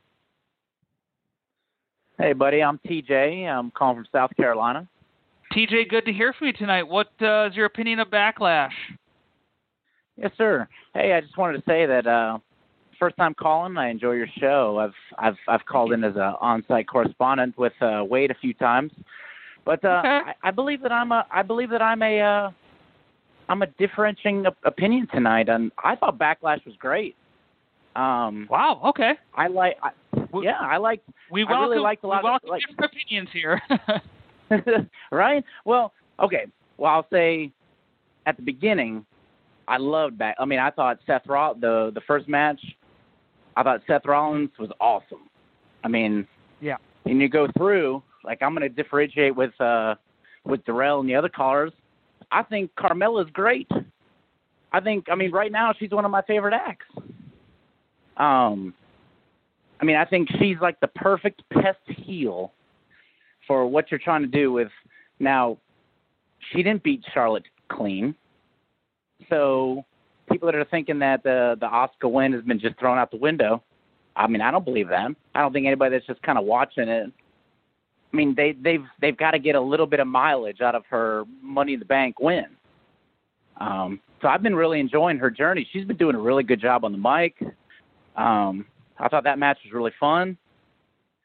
Hey, buddy, I'm T J. I'm calling from South Carolina. T J, good to hear from you tonight. What uh, is your opinion of Backlash? Yes, sir. Hey, I just wanted to say that uh, first time calling, I enjoy your show. I've I've I've called in as an on-site correspondent with uh, Wade a few times. But uh, okay. I, I believe that I'm a I believe that I'm a uh, I'm a differentiating opinion tonight, and I thought Backlash was great. Um, wow. Okay. I like. I, yeah, I like. We I really welcome, liked a lot. we welcome of, like, different opinions here. Right? Well, okay. Well, I'll say at the beginning, I loved back. I mean, I thought Seth Roll the the first match. I thought Seth Rollins was awesome. I mean, yeah. And you go through. Like, I'm going to differentiate with uh, with Darrell and the other callers. I think Carmella's great. I think, I mean, right now she's one of my favorite acts. Um, I mean, I think she's like the perfect pest heel for what you're trying to do with. Now, she didn't beat Charlotte clean. So people that are thinking that the, the Asuka win has been just thrown out the window, I mean, I don't believe that. I don't think anybody that's just kind of watching it. I mean, they, they've they've got to get a little bit of mileage out of her Money in the Bank win. Um, so I've been really enjoying her journey. She's been doing a really good job on the mic. Um, I thought that match was really fun.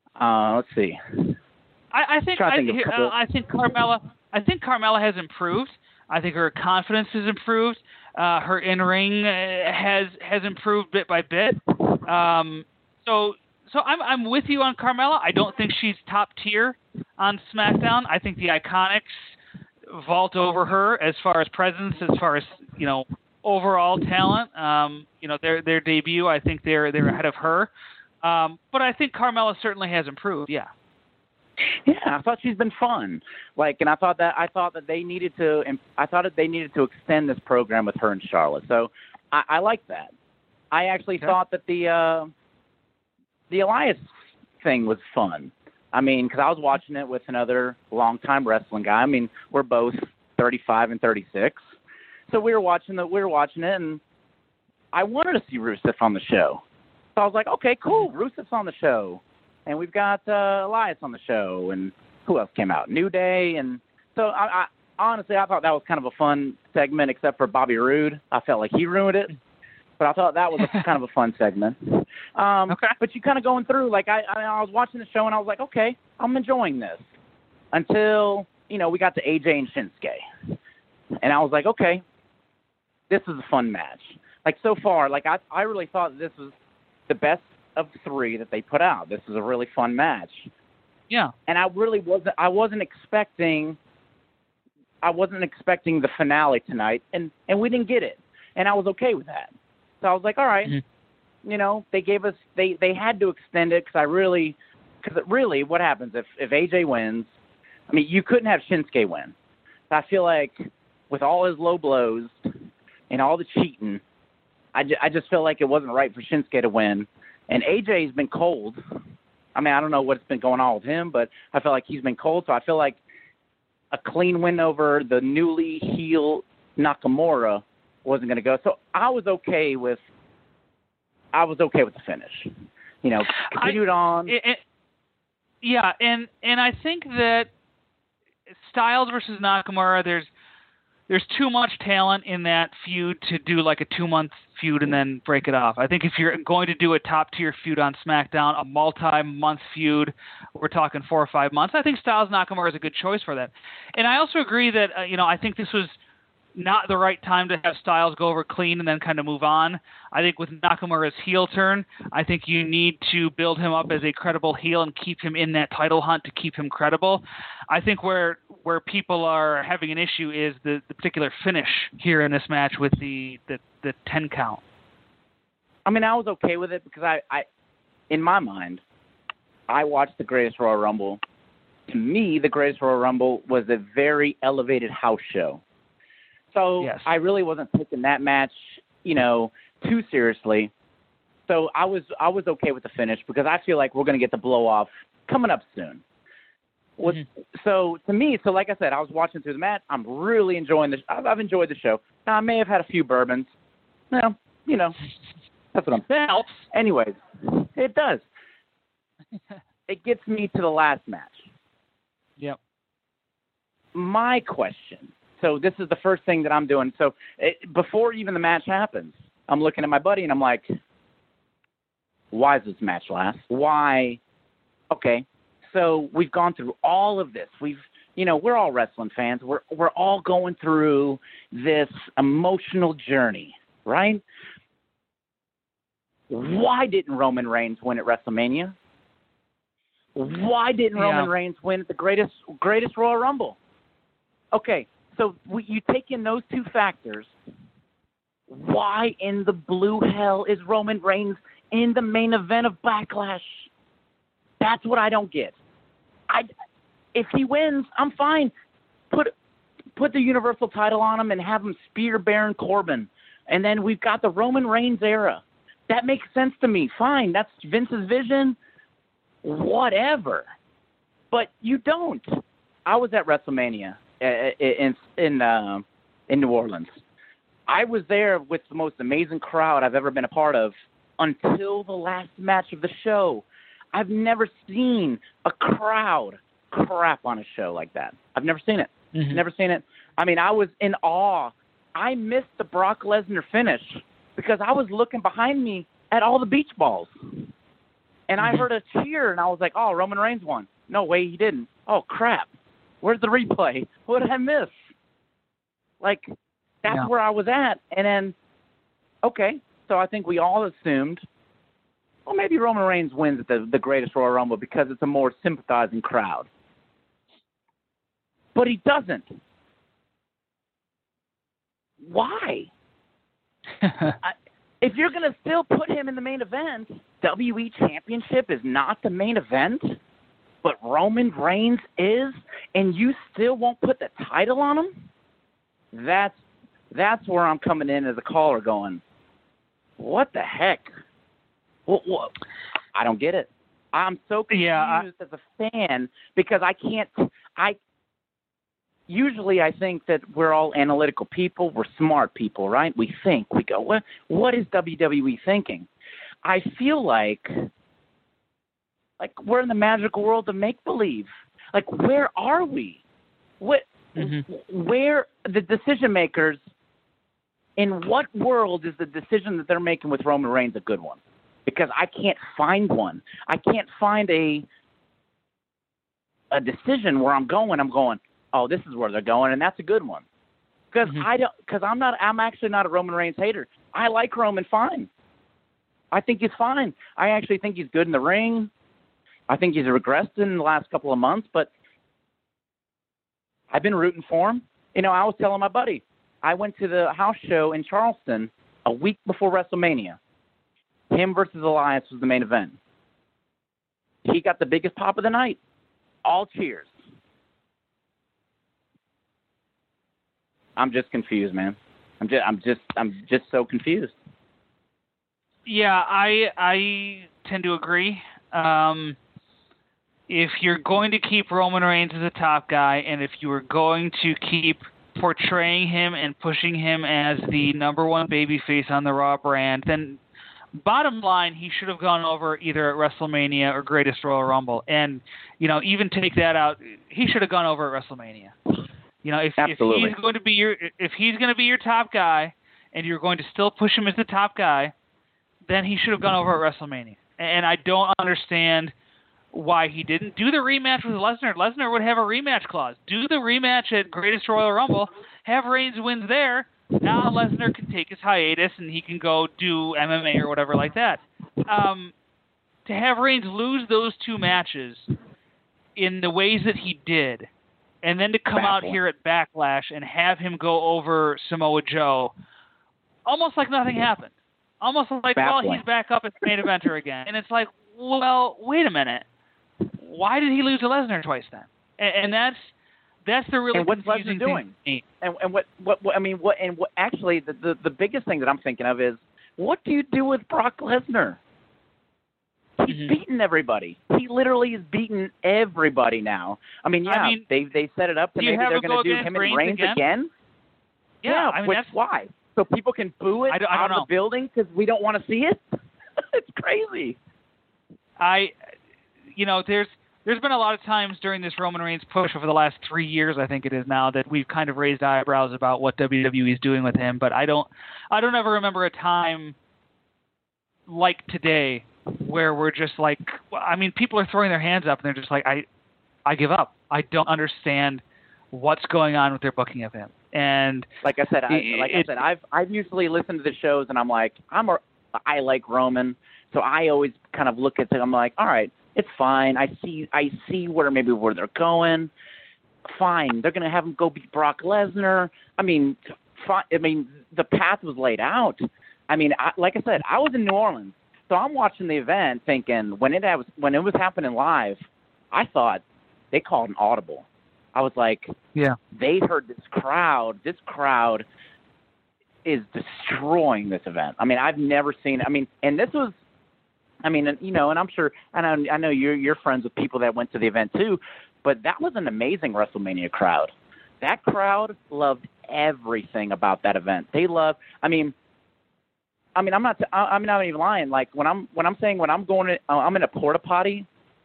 Uh, let's see. I, I think I, think I, uh, I think Carmella. I think Carmella has improved. I think her confidence has improved. Uh, her in ring uh, has has improved bit by bit. Um, so so I'm I'm with you on Carmella. I don't think she's top tier on SmackDown. I think the Iconics vault over her as far as presence, as far as you know overall talent. Um, you know their their debut. I think they're they're ahead of her. Um, but I think Carmella certainly has improved. Yeah. Yeah, I thought she's been fun. Like, and I thought that I thought that they needed to. I thought that they needed to extend this program with her and Charlotte. So I, I like that. I actually okay. thought that the uh, the Elias thing was fun. I mean, because I was watching it with another longtime wrestling guy. I mean, we're both thirty-five and thirty-six, so we were watching the we were watching it, and I wanted to see Rusev on the show. So I was like, okay, cool, Rusev's on the show. And we've got uh, Elias on the show, and who else came out? New Day, and so I, I honestly I thought that was kind of a fun segment, except for Bobby Roode. I felt like he ruined it, but I thought that was a, kind of a fun segment. Um, okay. But you kind of going through, like I, I I was watching the show and I was like, okay, I'm enjoying this until you know we got to A J and Shinsuke, and I was like, okay, this is a fun match. Like so far, like I I really thought this was the best of three that they put out. This is a really fun match. Yeah. And I really wasn't I wasn't expecting I wasn't expecting the finale tonight, and, and we didn't get it. And I was okay with that. So I was like, all right, mm-hmm. you know, they gave us they, they had to extend it because I really because really what happens if, if A J wins, I mean, you couldn't have Shinsuke win. I feel like with all his low blows and all the cheating, I, ju- I just feel like it wasn't right for Shinsuke to win. And A J's been cold. I mean, I don't know what's been going on with him, but I feel like he's been cold. So I feel like a clean win over the newly heel Nakamura wasn't going to go. So I was okay with I was okay with the finish. You know, continued I, on. It, it, yeah, and and I think that Styles versus Nakamura, there's there's too much talent in that feud to do like a two-month feud and then break it off. I think if you're going to do a top-tier feud on SmackDown, a multi-month feud, we're talking four or five months, I think Styles Nakamura is a good choice for that. And I also agree that, uh, you know, I think this was not the right time to have Styles go over clean and then kind of move on. I think with Nakamura's heel turn, I think you need to build him up as a credible heel and keep him in that title hunt to keep him credible. I think where where people are having an issue is the, the particular finish here in this match with the, the, the ten count. I mean, I was okay with it because I, I, in my mind, I watched the Greatest Royal Rumble. To me, the Greatest Royal Rumble was a very elevated house show. So yes. I really wasn't taking that match, you know, too seriously. So I was I was okay with the finish because I feel like we're going to get the blow off coming up soon. Mm-hmm. So to me, so like I said, I was watching through the match. I'm really enjoying this. I've, I've enjoyed the show. Now, I may have had a few bourbons. Well, you know, that's what I'm saying. Helps. Anyways, it does. It gets me to the last match. Yep. My question. So this is the first thing that I'm doing. So it, before even the match happens, I'm looking at my buddy and I'm like, why does this match last? Why? Okay. So we've gone through all of this. We've, you know, we're all wrestling fans. We're, we're all going through this emotional journey, right? Why didn't Roman Reigns win at WrestleMania? Why didn't yeah. Roman Reigns win at the greatest, greatest Royal Rumble? Okay. So we, you take in those two factors, why in the blue hell is Roman Reigns in the main event of Backlash? That's what I don't get. I, if he wins, I'm fine. Put put the Universal title on him and have him spear Baron Corbin. And then we've got the Roman Reigns era. That makes sense to me. Fine, that's Vince's vision. Whatever. But you don't. I was at WrestleMania. In in uh, in New Orleans, I was there with the most amazing crowd I've ever been a part of until the last match of the show. I've never seen a crowd crap on a show like that. I've never seen it. Mm-hmm. Never seen it. I mean, I was in awe. I missed the Brock Lesnar finish because I was looking behind me at all the beach balls. And I heard a cheer, and I was like, oh, Roman Reigns won. No way, he didn't. Oh, crap. Where's the replay? What did I miss? Like, that's yeah. where I was at. And then, okay, so I think we all assumed, well, maybe Roman Reigns wins at the, the Greatest Royal Rumble because it's a more sympathizing crowd. But he doesn't. Why? I, if you're going to still put him in the main event, W W E Championship is not the main event, but Roman Reigns is, and you still won't put the title on him? That's that's where I'm coming in as a caller going, what the heck? What, what? I don't get it. I'm so confused yeah, I, as a fan because I can't – I usually I think that we're all analytical people. We're smart people, right? We think. We go, what, what is W W E thinking? I feel like like we're in the magical world of make-believe. Like, where are we? What, mm-hmm. Where the decision makers, in what world is the decision that they're making with Roman Reigns a good one? Because I can't find one. I can't find a a decision where I'm going. I'm going, oh, this is where they're going, and that's a good one. Because mm-hmm. I don't. Because I'm not. I'm actually not a Roman Reigns hater. I like Roman fine. I think he's fine. I actually think he's good in the ring. I think he's regressed in the last couple of months, but I've been rooting for him. You know, I was telling my buddy, I went to the house show in Charleston a week before WrestleMania. Him versus Elias was the main event. He got the biggest pop of the night. All cheers. I'm just confused, man. I'm just, I'm just, I'm just so confused. Yeah, I, I tend to agree. Um, if you're going to keep Roman Reigns as a top guy, and if you are going to keep portraying him and pushing him as the number one babyface on the Raw brand, then bottom line, he should have gone over either at WrestleMania or Greatest Royal Rumble. And, you know, even take that out, he should have gone over at WrestleMania. You know, if, if he's going to be your if he's going to be your top guy, and you're going to still push him as the top guy, then he should have gone over at WrestleMania. And I don't understand why he didn't do the rematch with Lesnar. Lesnar would have a rematch clause. Do the rematch at Greatest Royal Rumble, have Reigns wins there. Now Lesnar can take his hiatus and he can go do M M A or whatever like that. Um, to have Reigns lose those two matches in the ways that he did, and then to come Baffling. out here at Backlash and have him go over Samoa Joe, almost like nothing happened. Almost like, Baffling. well, he's back up as main eventer again. And it's like, well, wait a minute. Why did he lose to Lesnar twice then? And, and that's that's the really and what's confusing Lesnar doing? thing. And, and what, what, what I mean, what and what actually the, the the biggest thing that I'm thinking of is, what do you do with Brock Lesnar? He's mm-hmm. beaten everybody. He literally is beaten everybody now. I mean, yeah, I mean, they they set it up to maybe they're going to do him and Reigns again. again? Yeah, yeah I mean, which that's why. So people can boo it I don't, I out don't of the building because we don't want to see it? It's crazy. I, you know, there's there's been a lot of times during this Roman Reigns push over the last three years, I think it is now, that we've kind of raised eyebrows about what W W E is doing with him. But I don't, I don't ever remember a time like today where we're just like, I mean, people are throwing their hands up and they're just like, I, I give up. I don't understand what's going on with their booking of him. And like I said, I, it, like I said, I've I've usually listened to the shows and I'm like, I'm a, I like Roman, so I always kind of look at it. I'm like, all right, it's fine. I see I see where maybe where they're going. Fine, they're gonna have him go beat Brock Lesnar. I mean, fine, I mean the path was laid out. I mean, I, like I said, I was in New Orleans, so I'm watching the event, thinking when it was when it was happening live, I thought they called an audible. I was like, yeah, they heard this crowd. This crowd is destroying this event. I mean, I've never seen. I mean, and this was, I mean, you know, and I'm sure, I know, I know you're you're friends with people that went to the event too, but that was an amazing WrestleMania crowd. That crowd loved everything about that event. They love. I mean, I mean, I'm not. I'm not even lying. Like when I'm when I'm saying when I'm going to, I'm in a porta potty.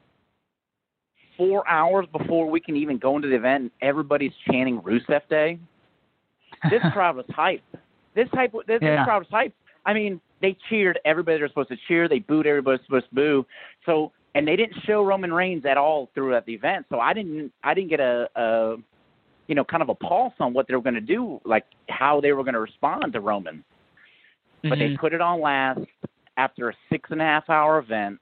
Four hours before we can even go into the event, and everybody's chanting Rusev Day. This crowd was hyped. This hype. This, yeah. this crowd was hyped. I mean, they cheered everybody they're supposed to cheer. They booed everybody they're supposed to boo. So, and they didn't show Roman Reigns at all throughout the event. So I didn't, I didn't get a, a you know, kind of a pulse on what they were going to do, like how they were going to respond to Roman. Mm-hmm. But they put it on last after a six and a half hour event.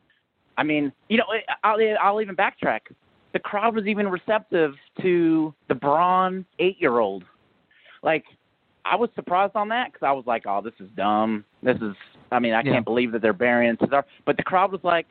I mean, you know, I'll, I'll even backtrack. The crowd was even receptive to the Braun eight-year-old. Like, I was surprised on that because I was like, oh, this is dumb. This is, I mean, I yeah. can't believe that they're burying Cesaro. But the crowd was like,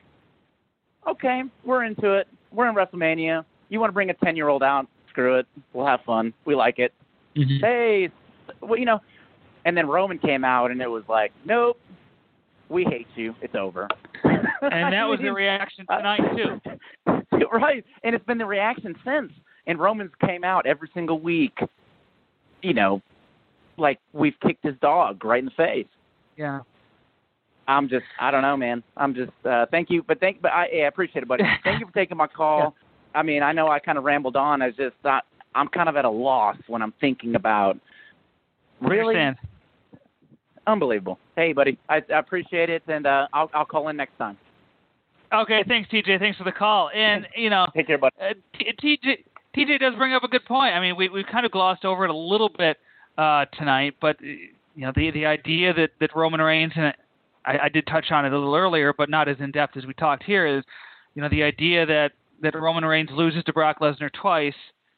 okay, we're into it. We're in WrestleMania. You want to bring a ten-year-old out? Screw it. We'll have fun. We like it. Mm-hmm. Hey, well, you know. And then Roman came out, and it was like, nope, we hate you. It's over. And that was the reaction tonight, too. Right. And it's been the reaction since. And Roman's came out every single week, you know, like we've kicked his dog right in the face. Yeah. I'm just, I don't know, man. I'm just, uh, thank you. But thank, but I, yeah, I appreciate it, buddy. Thank you for taking my call. Yeah. I mean, I know I kind of rambled on. I was just, I, I'm kind of at a loss when I'm thinking about really. Understand. Unbelievable. Hey, buddy, I, I appreciate it, and uh, I'll I'll call in next time. Okay, thanks, T J. Thanks for the call. And you know, take care, buddy. Uh, T J T J does bring up a good point. I mean, we we kind of glossed over it a little bit uh, tonight, but you know, the the idea that, that Roman Reigns, and I, I did touch on it a little earlier, but not as in depth as we talked here, is you know the idea that that Roman Reigns loses to Brock Lesnar twice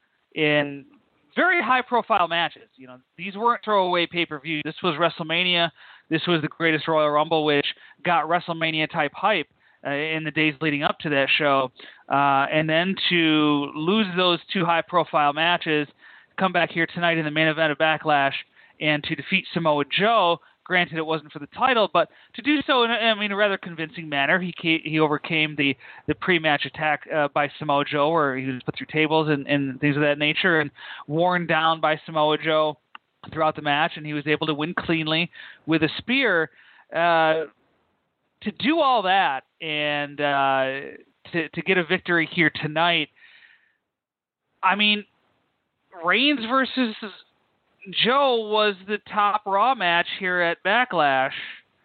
in very high-profile matches. You know, these weren't throwaway pay-per-views. This was WrestleMania. This was the Greatest Royal Rumble, which got WrestleMania-type hype uh, in the days leading up to that show. Uh, and then to lose those two high-profile matches, come back here tonight in the main event of Backlash, and to defeat Samoa Joe. Granted, it wasn't for the title, but to do so in a, I mean, a rather convincing manner. He he overcame the, the pre-match attack uh, by Samoa Joe, where he was put through tables and, and things of that nature, and worn down by Samoa Joe throughout the match, and he was able to win cleanly with a spear. Uh, to do all that and uh, to to get a victory here tonight, I mean, Reigns versus Joe was the top Raw match here at Backlash,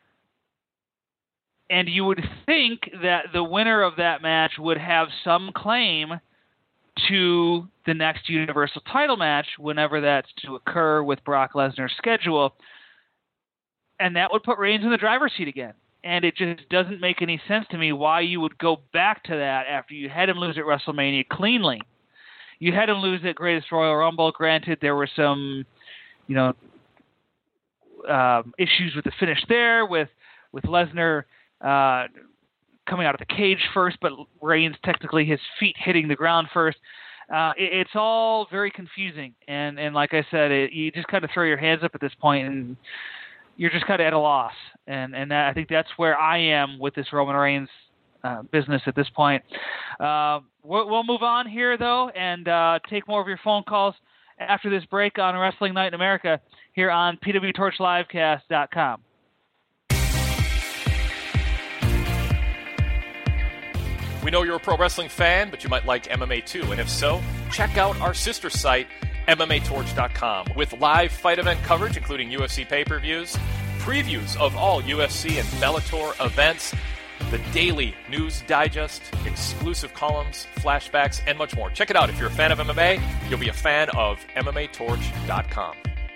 and you would think that the winner of that match would have some claim to the next Universal title match whenever that's to occur with Brock Lesnar's schedule, and that would put Reigns in the driver's seat again. And it just doesn't make any sense to me why you would go back to that after you had him lose at WrestleMania cleanly. You had him lose at Greatest Royal Rumble. Granted, there were some you know, um, issues with the finish there, with with Lesnar uh, coming out of the cage first, but Reigns technically his feet hitting the ground first. Uh, it, it's all very confusing, and and like I said, it, you just kind of throw your hands up at this point, and you're just kind of at a loss. And and that, I think that's where I am with this Roman Reigns uh, business at this point. Uh, we'll, we'll move on here though, and uh, take more of your phone calls after this break on Wrestling Night in America here on P W Torch Livecast dot com. We know you're a pro wrestling fan, but you might like M M A too, and if so, check out our sister site, M M A Torch dot com, with live fight event coverage, including U F C pay-per-views, previews of all U F C and Bellator events, the daily news digest, exclusive columns, flashbacks, and much more. Check it out. If you're a fan of M M A, you'll be a fan of M M A Torch dot com.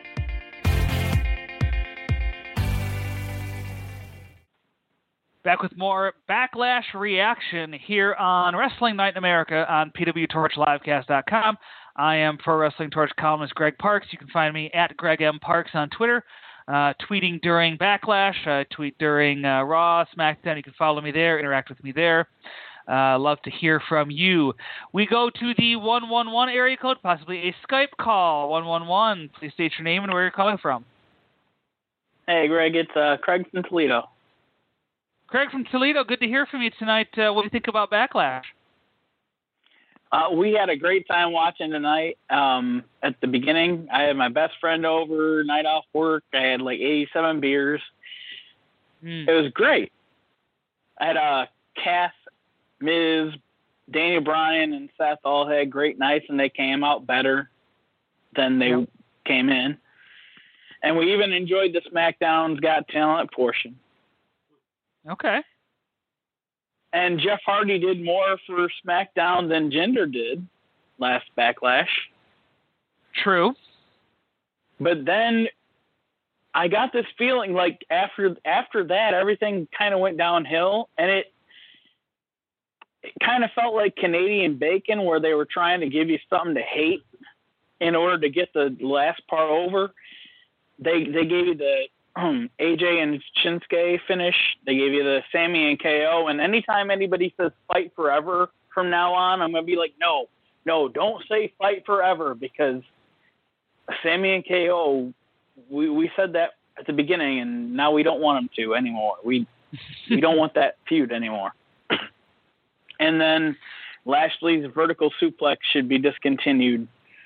Back with more Backlash reaction here on Wrestling Night in America on P W Torch Livecast dot com. I am Pro Wrestling Torch columnist Greg Parks. You can find me at Greg M. Parks on Twitter. Uh, tweeting during Backlash, I tweet during uh, Raw, SmackDown. You can follow me there, interact with me there. Uh, love to hear from you. We go to the one one one area code, possibly a Skype call. one one one, please state your name and where you're calling from. Hey, Greg, it's uh, Craig from Toledo. Craig from Toledo, good to hear from you tonight. Uh, what do you think about Backlash? Uh, we had a great time watching tonight. Um, at the beginning, I had my best friend over, night off work. I had like eighty-seven beers. Mm. It was great. I had uh, Cass, Miz, Daniel Bryan, and Seth all had great nights, and they came out better than they yep. came in. And we even enjoyed the SmackDown's Got Talent portion. Okay. And Jeff Hardy did more for SmackDown than Jinder did last Backlash. True. But then I got this feeling like after after that, everything kind of went downhill, and it it kind of felt like Canadian Bacon, where they were trying to give you something to hate in order to get the last part over. They they gave you the um, A J and Shinsuke finish. They gave you the Sammy and K O. And anytime anybody says fight forever from now on, I'm going to be like, no, no, don't say fight forever, because Sammy and K O, we, we said that at the beginning, and now we don't want them to anymore. We we don't want that feud anymore. And then Lashley's vertical suplex should be discontinued.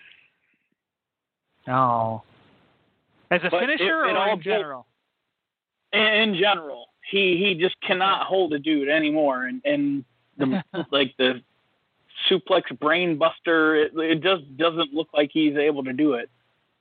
Oh. As a But finisher it, it or all in general? In general, he he just cannot hold a dude anymore, and and the like the suplex brain buster, it, it just doesn't look like he's able to do it.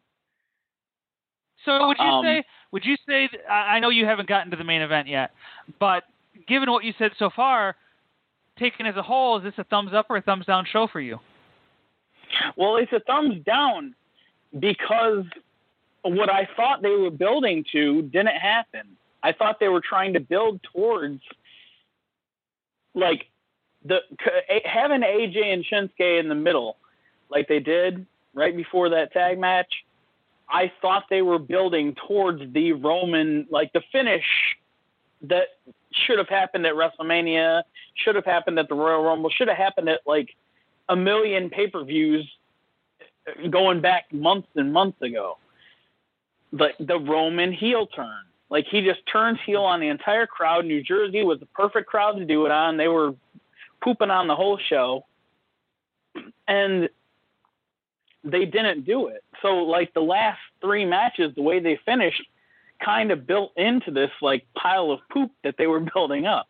So would you Um, say? Would you say? That, I I know you haven't gotten to the main event yet, but given what you said so far, taken as a whole, is this a thumbs up or a thumbs down show for you? Well, it's a thumbs down because what I thought they were building to didn't happen. I thought they were trying to build towards, like, the having A J and Shinsuke in the middle, like they did right before that tag match. I thought they were building towards the Roman, like the finish that should have happened at WrestleMania, should have happened at the Royal Rumble, should have happened at like a million pay-per-views going back months and months ago. The, the Roman heel turn. Like, he just turns heel on the entire crowd. New Jersey was the perfect crowd to do it on. They were pooping on the whole show. And they didn't do it. So, like, the last three matches, the way they finished, kind of built into this, like, pile of poop that they were building up.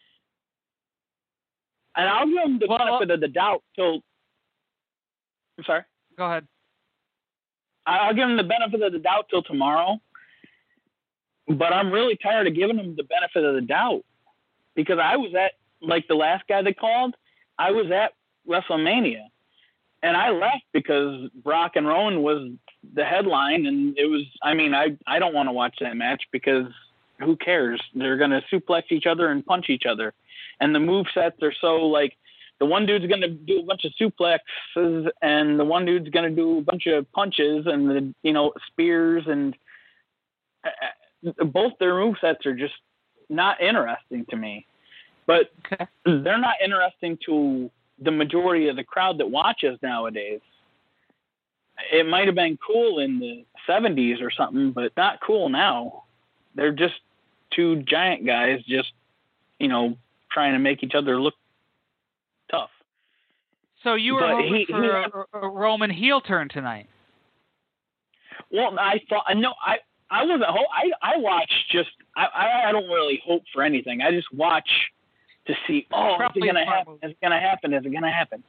And I'll give them the well, benefit of the doubt till... I'm sorry? Go ahead. I'll give them the benefit of the doubt till tomorrow. But I'm really tired of giving them the benefit of the doubt. Because I was at, like, the last guy that called, I was at WrestleMania. And I left because Brock and Rowan was the headline, and it was, I mean, I, I don't want to watch that match because who cares? They're going to suplex each other and punch each other. And the movesets are so, like, the one dude's going to do a bunch of suplexes, and the one dude's going to do a bunch of punches and, the, you know, spears, and uh, both their movesets are just not interesting to me. But okay. They're not interesting to the majority of the crowd that watches nowadays. It might have been cool in the seventies or something, but not cool now. They're just two giant guys just, you know, trying to make each other look tough. So you were But hoping he- for he- a, a Roman heel turn tonight? Well, I thought, no, I, I wasn't, ho- I, I watched just, I, I, I don't really hope for anything. I just watch to see, oh, is it Probably going to smart happen? Is it going to happen? Is it going to happen?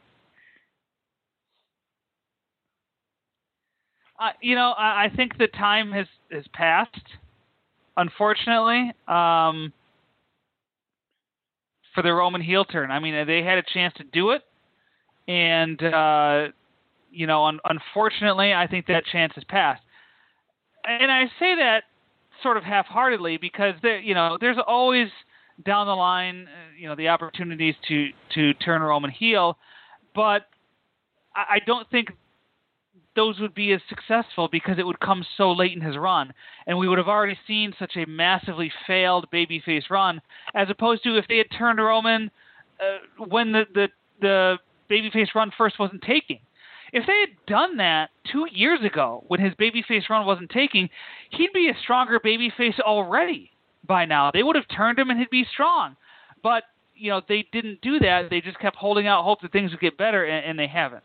Uh, you know, I, I think the time has, has passed, unfortunately, um, for the Roman heel turn. I mean, they had a chance to do it, and, uh, you know, un- unfortunately, I think that chance has passed. And I say that sort of half-heartedly because, there, you know, there's always down the line, uh, you know, the opportunities to, to turn Roman heel, but I, I don't think those would be as successful because it would come so late in his run, and we would have already seen such a massively failed babyface run, as opposed to if they had turned Roman uh, when the, the the babyface run first wasn't taking. If they had done that two years ago when his babyface run wasn't taking, he'd be a stronger babyface already by now. They would have turned him and he'd be strong. But, you know, they didn't do that. They just kept holding out hope that things would get better, and, and they haven't.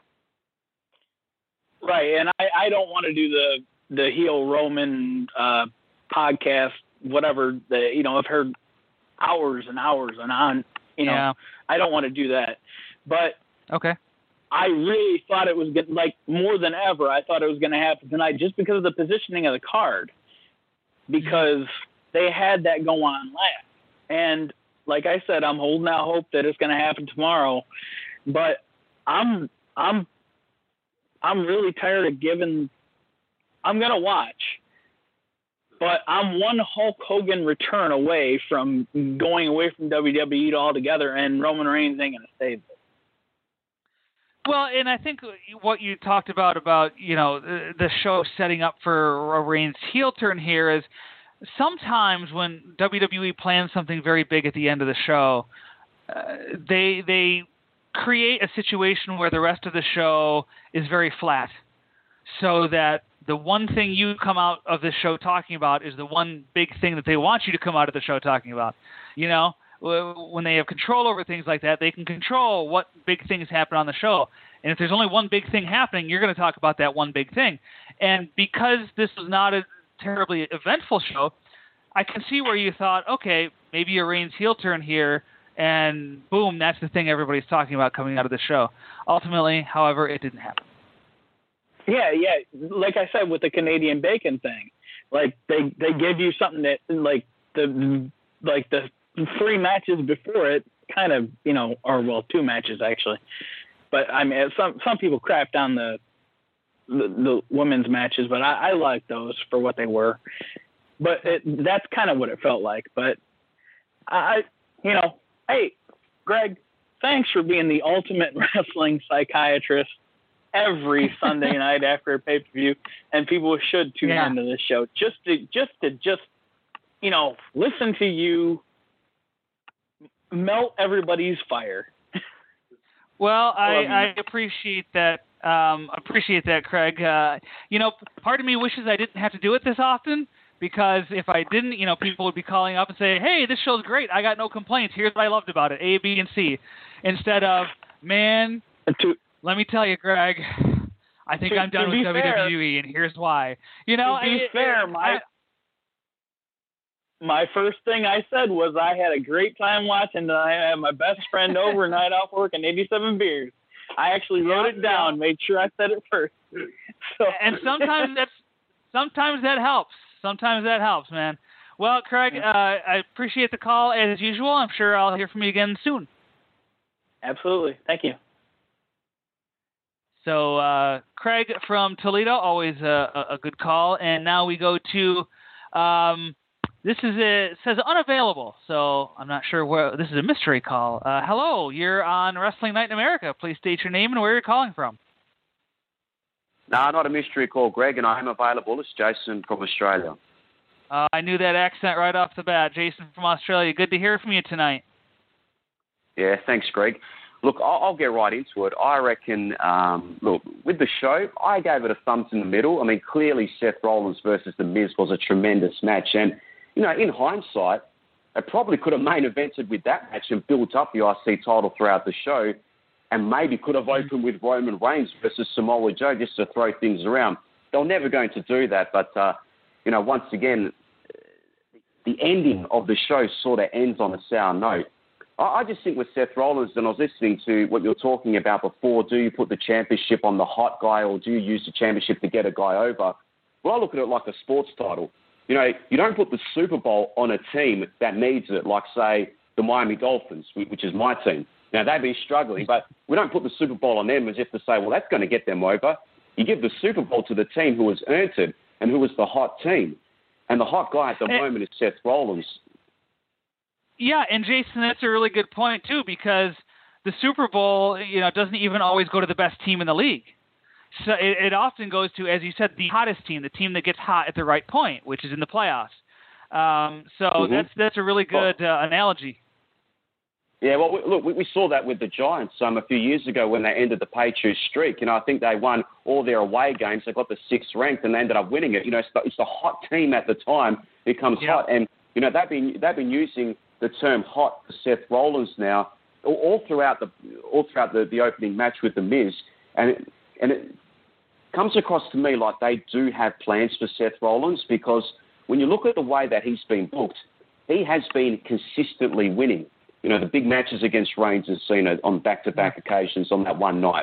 Right, and I, I don't want to do the the heel Roman uh, podcast, whatever. The you know I've heard hours and hours and on. You know, Yeah. I don't want to do that. But okay, I really thought it was good, like more than ever. I thought it was going to happen tonight just because of the positioning of the card, because they had that go on last. And like I said, I'm holding out hope that it's going to happen tomorrow, but I'm I'm I'm really tired of giving. I'm going to watch, but I'm one Hulk Hogan return away from going away from W W E altogether, and Roman Reigns ain't going to stay there. Well, and I think what you talked about, about, you know, the, the show setting up for a Reigns heel turn here is sometimes when W W E plans something very big at the end of the show, uh, they they create a situation where the rest of the show is very flat, so that the one thing you come out of this show talking about is the one big thing that they want you to come out of the show talking about. You know, when they have control over things like that, they can control what big things happen on the show. And if there's only one big thing happening, you're going to talk about that one big thing. And because this was not a terribly eventful show, I can see where you thought, okay, maybe a Reigns heel turn here, and boom, that's the thing everybody's talking about coming out of the show. Ultimately, however, it didn't happen. Yeah, yeah. Like I said with the Canadian Bacon thing, like they they give you something that like the like the three matches before it kind of, you know, or well, two matches actually. But I mean, some some people crapped on the the, the women's matches, but I, I like those for what they were. But it, that's kind of what it felt like. But I, you know, hey, Greg, thanks for being the ultimate wrestling psychiatrist every Sunday night after a pay-per-view, and people should tune yeah. into this show just to just to just you know listen to you melt everybody's fire. Well, I, I, I appreciate that. Um, appreciate that, Craig. Uh, you know, part of me wishes I didn't have to do it this often, because if I didn't, you know, people would be calling up and say, "Hey, this show's great. I got no complaints. Here's what I loved about it: A, B, and C." Instead of, "Man, to, let me tell you, Greg, I think to, I'm done with fair, W W E, and here's why." You know, to be I, fair, I, my my first thing I said was I had a great time watching. I had my best friend over, night off work, and eighty-seven beers. I actually wrote it down, made sure I said it first. So. And sometimes that's sometimes that helps. Sometimes that helps, man. Well, Craig, uh, I appreciate the call as usual. I'm sure I'll hear from you again soon. Absolutely. Thank you. So, uh, Craig from Toledo, always a, a good call. And now we go to, um, this is a, it says unavailable. So I'm not sure where, this is a mystery call. Uh, hello, you're on Wrestling Night in America. Please state your name and where you're calling from. No, not a mystery call, Greg, and I am available. It's Jason from Australia. Uh, I knew that accent right off the bat. Jason from Australia. Good to hear from you tonight. Yeah, thanks, Greg. Look, I'll, I'll get right into it. I reckon, um, look, with the show, I gave it a thumbs in the middle. I mean, clearly Seth Rollins versus The Miz was a tremendous match. And, you know, in hindsight, it probably could have main evented with that match and built up the I C title throughout the show, and maybe could have opened with Roman Reigns versus Samoa Joe just to throw things around. They're never going to do that. But, uh, you know, once again, the ending of the show sort of ends on a sour note. I just think with Seth Rollins, and I was listening to what you were talking about before, do you put the championship on the hot guy or do you use the championship to get a guy over? Well, I look at it like a sports title. You know, you don't put the Super Bowl on a team that needs it, like, say, the Miami Dolphins, which is my team. Now, they've been struggling, but we don't put the Super Bowl on them as if to say, well, that's going to get them over. You give the Super Bowl to the team who has earned it and who is the hot team. And the hot guy at the and, moment is Seth Rollins. Yeah, and Jason, that's a really good point, too, because the Super Bowl, you know, doesn't even always go to the best team in the league. So it, it often goes to, as you said, the hottest team, the team that gets hot at the right point, which is in the playoffs. Um, so mm-hmm. that's that's a really good uh, analogy. Yeah, well, we, look, we, we saw that with the Giants um, a few years ago when they ended the Patriots streak. You know, I think they won all their away games. They got the sixth ranked and they ended up winning it. You know, it's the, it's the hot team at the time becomes yeah. hot. And, you know, they've been they've been using the term hot for Seth Rollins now all, all throughout the all throughout the, the opening match with The Miz. And it, and it comes across to me like they do have plans for Seth Rollins, because when you look at the way that he's been booked, he has been consistently winning. You know, the big matches against Reigns and Cena on back-to-back occasions on that one night.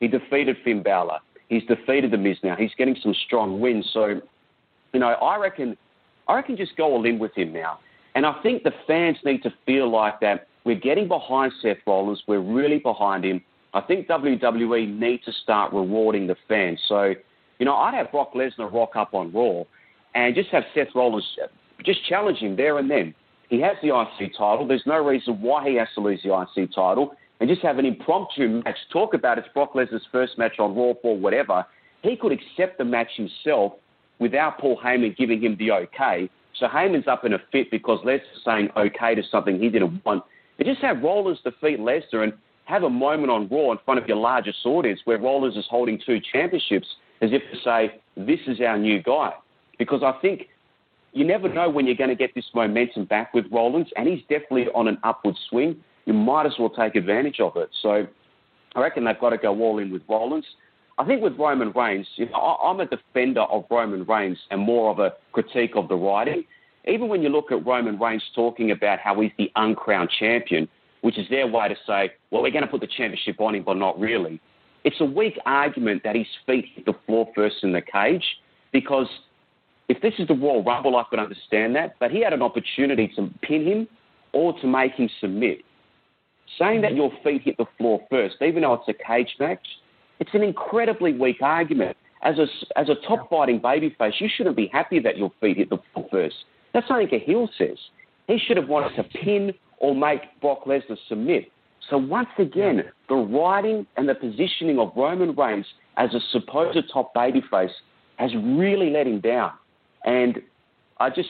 He defeated Finn Balor. He's defeated The Miz now. He's getting some strong wins. So, you know, I reckon, I reckon just go all in with him now. And I think the fans need to feel like that we're getting behind Seth Rollins. We're really behind him. I think W W E need to start rewarding the fans. So, you know, I'd have Brock Lesnar rock up on Raw and just have Seth Rollins just challenge him there and then. He has the I C title. There's no reason why he has to lose the I C title. And just have an impromptu match. Talk about it's Brock Lesnar's first match on Raw for whatever. He could accept the match himself without Paul Heyman giving him the okay. So Heyman's up in a fit because Lesnar's saying okay to something he didn't want. And just have Rollins defeat Lesnar and have a moment on Raw in front of your largest audience where Rollins is holding two championships as if to say, this is our new guy. Because I think you never know when you're going to get this momentum back with Rollins, and he's definitely on an upward swing. You might as well take advantage of it. So I reckon they've got to go all in with Rollins. I think with Roman Reigns, you know, I'm a defender of Roman Reigns and more of a critique of the writing. Even when you look at Roman Reigns talking about how he's the uncrowned champion, which is their way to say, well, we're going to put the championship on him, but not really. It's a weak argument that his feet hit the floor first in the cage, because if this is the Royal Rumble, I could understand that, but he had an opportunity to pin him or to make him submit. Saying that your feet hit the floor first, even though it's a cage match, it's an incredibly weak argument. As a, as a top-fighting babyface, you shouldn't be happy that your feet hit the floor first. That's something a heel says. He should have wanted to pin or make Brock Lesnar submit. So once again, the writing and the positioning of Roman Reigns as a supposed top babyface has really let him down. And I just,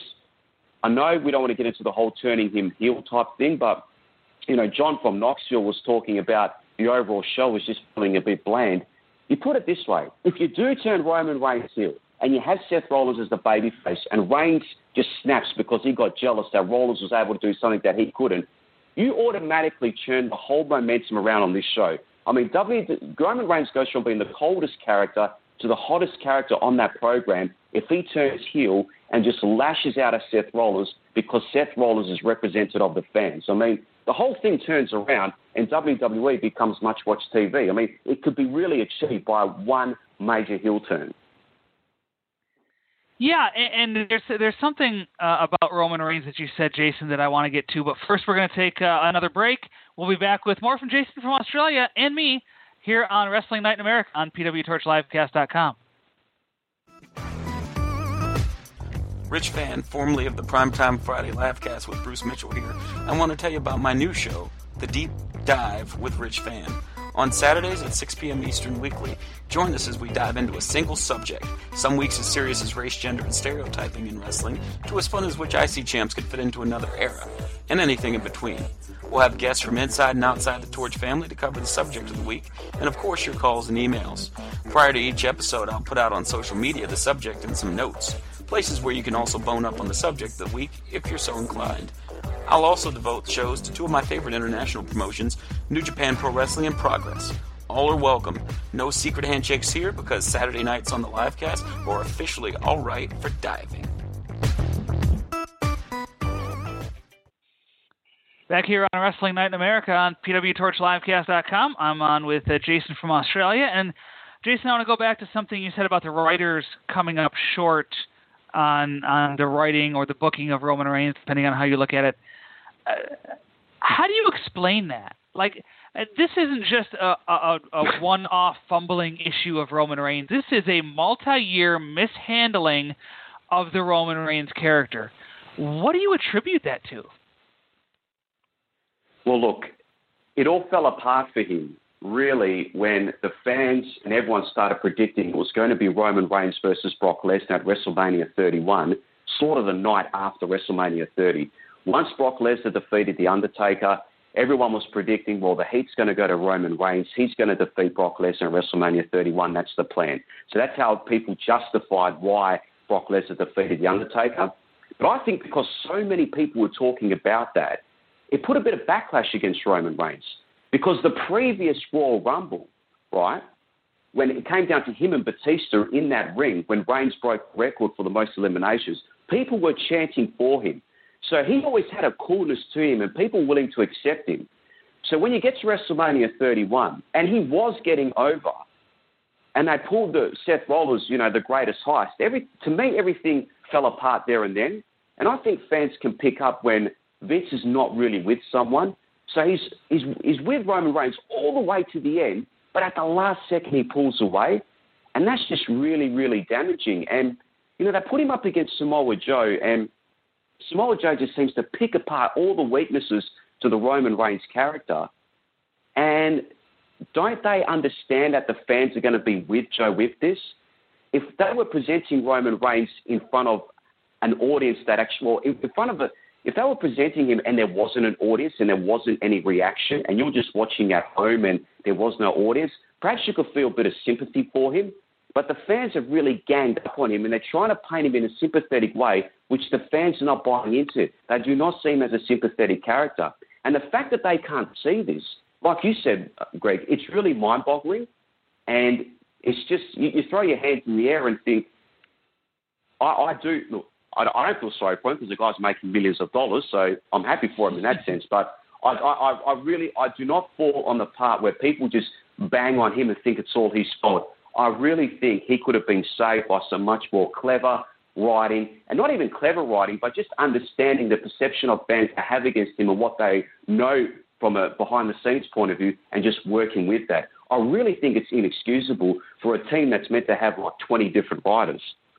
I know we don't want to get into the whole turning him heel type thing, but, you know, John from Knoxville was talking about the overall show was just feeling a bit bland. You put it this way, if you do turn Roman Reigns heel and you have Seth Rollins as the babyface and Reigns just snaps because he got jealous that Rollins was able to do something that he couldn't, you automatically turn the whole momentum around on this show. I mean, w, Roman Reigns goes from being the coldest character to the hottest character on that program if he turns heel and just lashes out at Seth Rollins because Seth Rollins is representative of the fans. I mean, the whole thing turns around and W W E becomes much-watched T V. I mean, it could be really achieved by one major heel turn. Yeah, and, and there's there's something uh, about Roman Reigns that you said, Jason, that I want to get to. But first, we're going to take uh, another break. We'll be back with more from Jason from Australia and me here on Wrestling Night in America on P W Torch Livecast dot com. Rich Fan, formerly of the Primetime Friday Livecast with Bruce Mitchell here. I want to tell you about my new show, The Deep Dive with Rich Fan. On Saturdays at six p.m. Eastern weekly, join us as we dive into a single subject. Some weeks as serious as race, gender, and stereotyping in wrestling, to as fun as which I C champs could fit into another era, and anything in between. We'll have guests from inside and outside the Torch family to cover the subject of the week, and of course your calls and emails. Prior to each episode, I'll put out on social media the subject and some notes, places where you can also bone up on the subject of the week if you're so inclined. I'll also devote shows to two of my favorite international promotions, New Japan Pro Wrestling and Progress. All are welcome. No secret handshakes here because Saturday nights on the livecast are officially all right for diving. Back here on Wrestling Night in America on P W Torch Livecast dot com, I'm on with uh, Jason from Australia. And Jason, I want to go back to something you said about the writers coming up short on on the writing or the booking of Roman Reigns, depending on how you look at it. Uh, how do you explain that? Like, uh, this isn't just a, a, a one-off fumbling issue of Roman Reigns. This is a multi-year mishandling of the Roman Reigns character. What do you attribute that to? Well, look, it all fell apart for him, really, when the fans and everyone started predicting it was going to be Roman Reigns versus Brock Lesnar at WrestleMania thirty-one, sort of the night after WrestleMania thirty. Once Brock Lesnar defeated The Undertaker, everyone was predicting, well, the heat's going to go to Roman Reigns. He's going to defeat Brock Lesnar at WrestleMania thirty-one. That's the plan. So that's how people justified why Brock Lesnar defeated The Undertaker. But I think because so many people were talking about that, it put a bit of backlash against Roman Reigns. Because the previous Royal Rumble, right, when it came down to him and Batista in that ring, when Reigns broke the record for the most eliminations, people were chanting for him. So he always had a coolness to him and people willing to accept him. So when you get to WrestleMania thirty-one, and he was getting over, and they pulled the Seth Rollins, you know, the greatest heist, every, to me, everything fell apart there and then. And I think fans can pick up when Vince is not really with someone. So he's, he's, he's with Roman Reigns all the way to the end, but at the last second he pulls away. And that's just really, really damaging. And, you know, they put him up against Samoa Joe, and Samoa Joe just seems to pick apart all the weaknesses to the Roman Reigns character. And don't they understand that the fans are going to be with Joe with this? If they were presenting Roman Reigns in front of an audience that actually, well, in front of a, if they were presenting him and there wasn't an audience and there wasn't any reaction and you're just watching at home and there was no audience, perhaps you could feel a bit of sympathy for him. But the fans have really ganged up on him and they're trying to paint him in a sympathetic way, which the fans are not buying into. They do not see him as a sympathetic character. And the fact that they can't see this, like you said, Greg, it's really mind-boggling. And it's just, you, you throw your hands in the air and think, I, I do, look, I, I don't feel sorry for him because the guy's making millions of dollars, so I'm happy for him in that sense. But I, I, I really, I do not fall on the part where people just bang on him and think it's all his fault. I really think he could have been saved by some much more clever writing, and not even clever writing, but just understanding the perception of fans have against him and what they know from a behind-the-scenes point of view and just working with that. I really think it's inexcusable for a team that's meant to have like twenty different writers.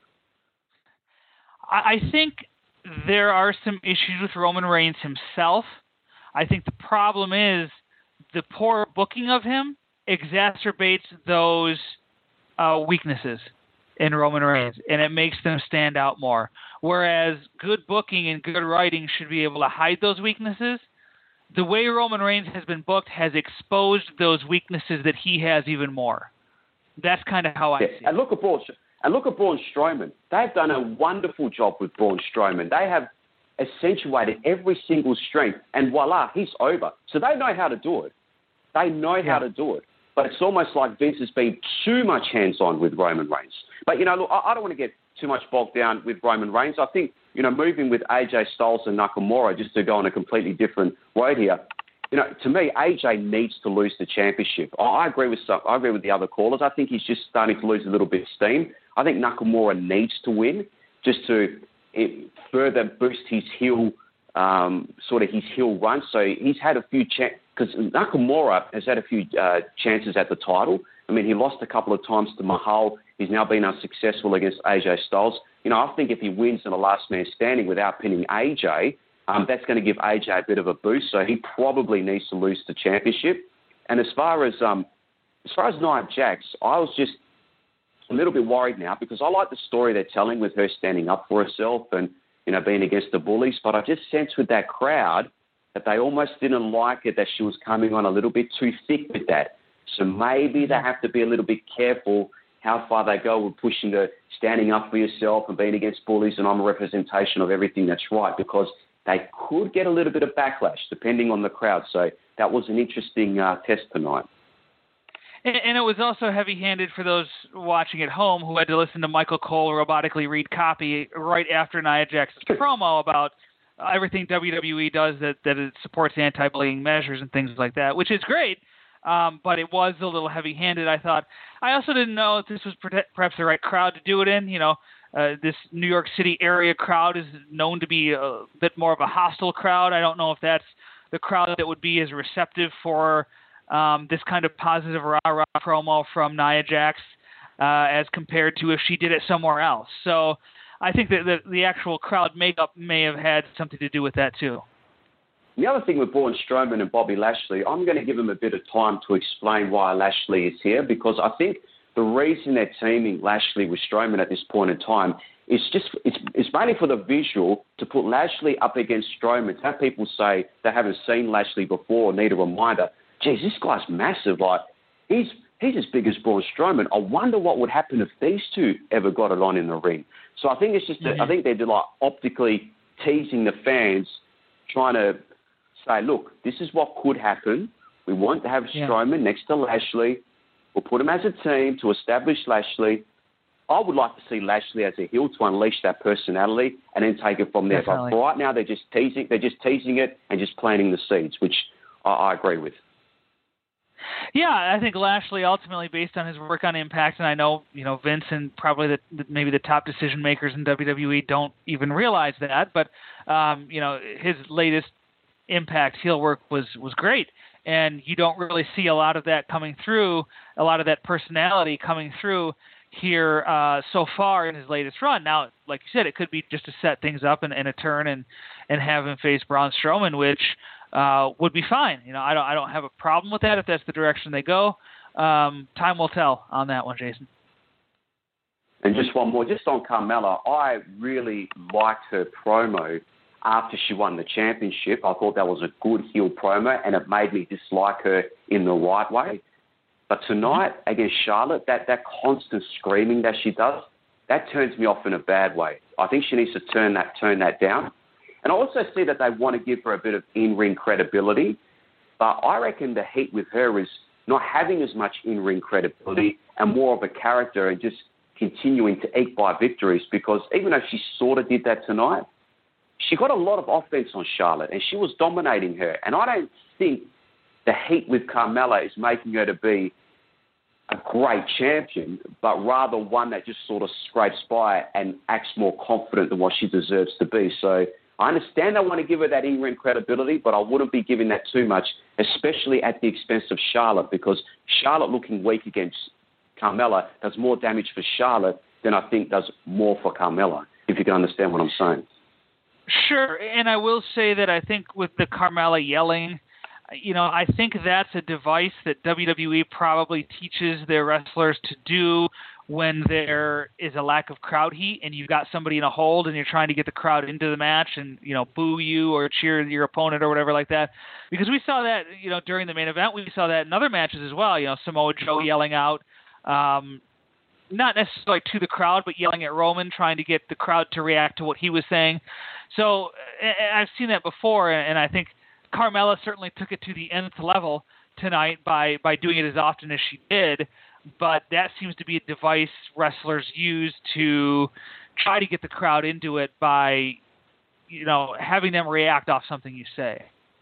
I think there are some issues with Roman Reigns himself. I think the problem is the poor booking of him exacerbates those uh, weaknesses in Roman Reigns, and it makes them stand out more. Whereas good booking and good writing should be able to hide those weaknesses. The way Roman Reigns has been booked has exposed those weaknesses that he has even more. That's kind of how I yeah. see it. And look at Braun, and look at Braun Strowman. They've done a wonderful job with Braun Strowman. They have accentuated every single strength, and voila, he's over. So they know how to do it. They know how to do it. But it's almost like Vince has been too much hands-on with Roman Reigns. But, you know, look, I, I don't want to get too much bogged down with Roman Reigns. I think, you know, moving with A J Styles and Nakamura, just to go on a completely different road here, you know, to me, A J needs to lose the championship. I, I agree with some, I agree with the other callers. I think he's just starting to lose a little bit of steam. I think Nakamura needs to win just to it, further boost his heel, um, sort of his heel run. So he's had a few chances. Because Nakamura has had a few uh, chances at the title. I mean, he lost a couple of times to Mahal. He's now been unsuccessful against A J Styles. You know, I think if he wins in a last man standing without pinning A J, um, that's going to give A J a bit of a boost. So he probably needs to lose the championship. And as far as um, as far as Nia Jax, I was just a little bit worried now because I like the story they're telling with her standing up for herself and, you know, being against the bullies. But I just sensed with that crowd that they almost didn't like it, that she was coming on a little bit too thick with that. So maybe they have to be a little bit careful how far they go with pushing the standing up for yourself and being against bullies and I'm a representation of everything that's right, because they could get a little bit of backlash depending on the crowd. So that was an interesting uh, test tonight. And, and it was also heavy-handed for those watching at home who had to listen to Michael Cole robotically read copy right after Nia Jax's promo about everything W W E does that, that it supports anti-bullying measures and things like that, which is great, um, but it was a little heavy-handed, I thought. I also didn't know if this was perhaps the right crowd to do it in. You know, uh, this New York City area crowd is known to be a bit more of a hostile crowd. I don't know if that's the crowd that would be as receptive for um, this kind of positive rah-rah promo from Nia Jax uh, as compared to if she did it somewhere else. So I think that the, the actual crowd makeup may have had something to do with that too. The other thing with Braun Strowman and Bobby Lashley, I'm going to give them a bit of time to explain why Lashley is here, because I think the reason they're teaming Lashley with Strowman at this point in time is just it's, it's mainly for the visual to put Lashley up against Strowman. To have people say they haven't seen Lashley before, need a reminder. Geez, this guy's massive. Like he's he's as big as Braun Strowman. I wonder what would happen if these two ever got it on in the ring. So I think it's just, mm-hmm. a, I think they're like optically teasing the fans, trying to say, look, this is what could happen. We want to have yeah. Strowman next to Lashley. We'll put him as a team to establish Lashley. I would like to see Lashley as a heel to unleash that personality and then take it from there. Definitely. But right now they're just teasing, they're just teasing it and just planting the seeds, which I, I agree with. Yeah, I think Lashley ultimately, based on his work on Impact, and I know you know Vince and probably the, the, maybe the top decision makers in W W E don't even realize that, but um, you know his latest Impact heel work was was great, and you don't really see a lot of that coming through, a lot of that personality coming through here uh, so far in his latest run. Now, like you said, it could be just to set things up and, and a turn and and have him face Braun Strowman, which Uh, would be fine. You know, I don't, I don't have a problem with that if that's the direction they go. Um, time will tell on that one, Jason. And just one more, just on Carmella, I really liked her promo after she won the championship. I thought that was a good heel promo, and it made me dislike her in the right way. But tonight against Charlotte, that, that constant screaming that she does, that turns me off in a bad way. I think she needs to turn that turn that down. And I also see that they want to give her a bit of in-ring credibility, but I reckon the heat with her is not having as much in-ring credibility and more of a character and just continuing to eke by victories, because even though she sort of did that tonight, she got a lot of offense on Charlotte and she was dominating her. And I don't think the heat with Carmella is making her to be a great champion, but rather one that just sort of scrapes by and acts more confident than what she deserves to be. So I understand they want to give her that in-ring credibility, but I wouldn't be giving that too much, especially at the expense of Charlotte, because Charlotte looking weak against Carmella does more damage for Charlotte than I think does more for Carmella, if you can understand what I'm saying. Sure, and I will say that I think with the Carmella yelling, you know, I think that's a device that W W E probably teaches their wrestlers to do when there is a lack of crowd heat and you've got somebody in a hold and you're trying to get the crowd into the match and, you know, boo you or cheer your opponent or whatever like that. Because we saw that, you know, during the main event. We saw that in other matches as well. You know, Samoa Joe yelling out, um, not necessarily to the crowd, but yelling at Roman, trying to get the crowd to react to what he was saying. So I've seen that before, and I think Carmella certainly took it to the nth level tonight by, by doing it as often as she did. But that seems to be a device wrestlers use to try to get the crowd into it by, you know, having them react off something you say.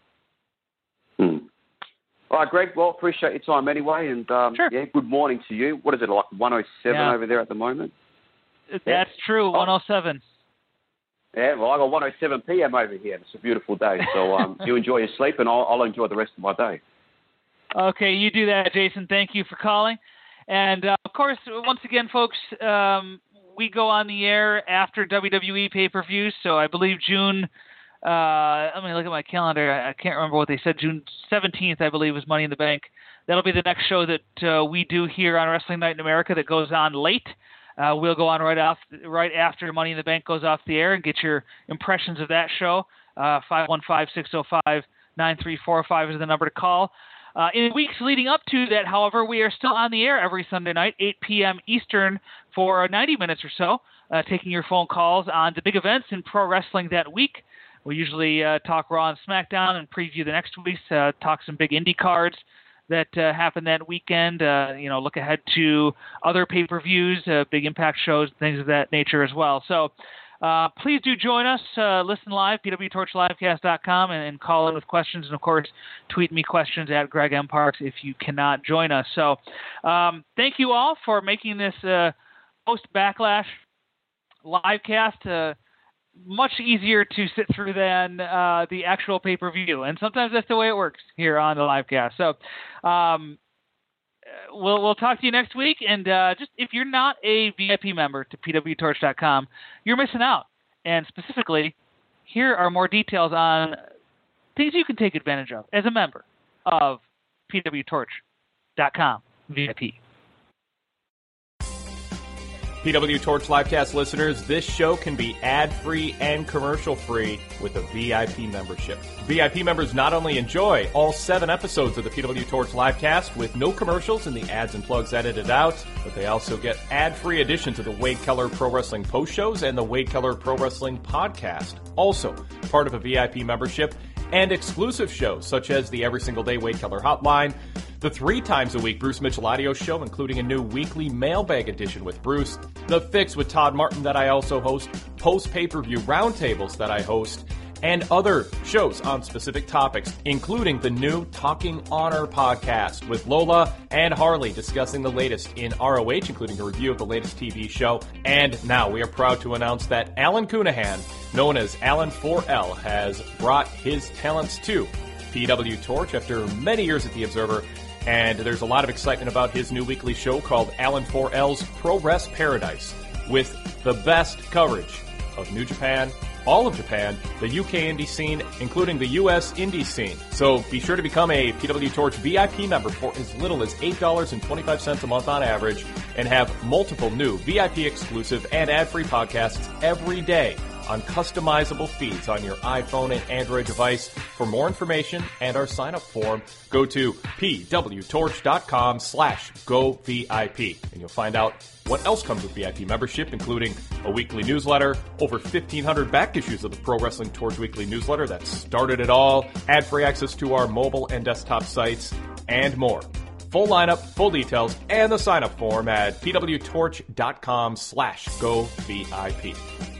Hmm. All right, Greg. Well, appreciate your time anyway, and um, sure. yeah, good morning to you. What is it, like one oh seven yeah. over there at the moment? That's yeah. true, one oh seven. Yeah, well, I got one oh seven p.m. over here. It's a beautiful day, so um, you enjoy your sleep, and I'll, I'll enjoy the rest of my day. Okay, you do that, Jason. Thank you for calling. And, uh, of course, once again, folks, um, we go on the air after W W E pay-per-views. So I believe June, uh, let me look at my calendar. I can't remember what they said. June seventeenth, I believe, was Money in the Bank. That'll be the next show that uh, we do here on Wrestling Night in America that goes on late. Uh, we'll go on right off, right after Money in the Bank goes off the air and get your impressions of that show. Uh, five one five, six oh five, nine three four five is the number to call. Uh, in weeks leading up to that, however, we are still on the air every Sunday night, eight p.m. Eastern, for ninety minutes or so, uh, taking your phone calls on the big events in pro wrestling that week. We usually uh, talk Raw and SmackDown and preview the next week's, uh, talk some big indie cards that uh, happen that weekend, uh, you know, look ahead to other pay-per-views, uh, big Impact shows, things of that nature as well. So Uh, please do join us. Uh, listen live, P W Torch Livecast dot com, and, and call in with questions. And, of course, tweet me questions at Greg M. Parks if you cannot join us. So um, thank you all for making this uh, post-Backlash livecast uh, much easier to sit through than uh, the actual pay-per-view. And sometimes that's the way it works here on the livecast. So um, We'll we'll talk to you next week, and uh, just if you're not a V I P member to P W Torch dot com, you're missing out. And specifically, here are more details on things you can take advantage of as a member of P W Torch dot com V I P. P W Torch Livecast listeners, this show can be ad-free and commercial-free with a V I P membership. V I P members not only enjoy all seven episodes of the P W Torch Livecast with no commercials and the ads and plugs edited out, but they also get ad-free editions of the Wade Keller Pro Wrestling Post Shows and the Wade Keller Pro Wrestling Podcast. Also, part of a V I P membership, and exclusive shows such as the Every Single Day Wade Keller Hotline, the three times a week Bruce Mitchell Audio Show, including a new weekly mailbag edition with Bruce, The Fix with Todd Martin that I also host, post pay-per-view roundtables that I host, and other shows on specific topics, including the new Talking Honor podcast with Lola and Harley discussing the latest in R O H, including a review of the latest T V show. And now we are proud to announce that Alan Cunahan, known as Alan four L, has brought his talents to P W Torch after many years at The Observer. And there's a lot of excitement about his new weekly show called Alan four L's Pro Wrest Paradise, with the best coverage of New Japan, all of Japan, the U K indie scene, including the U S indie scene. So be sure to become a P W Torch V I P member for as little as eight dollars and twenty-five cents a month on average, and have multiple new V I P exclusive and ad-free podcasts every day on customizable feeds on your iPhone and Android device. For more information and our sign-up form, go to pwtorch.com slash go VIP, and you'll find out what else comes with V I P membership, including a weekly newsletter, over fifteen hundred back issues of the Pro Wrestling Torch weekly newsletter that started it all, ad-free access to our mobile and desktop sites, and more. Full lineup, full details, and the sign-up form at pwtorch.com slash go VIP.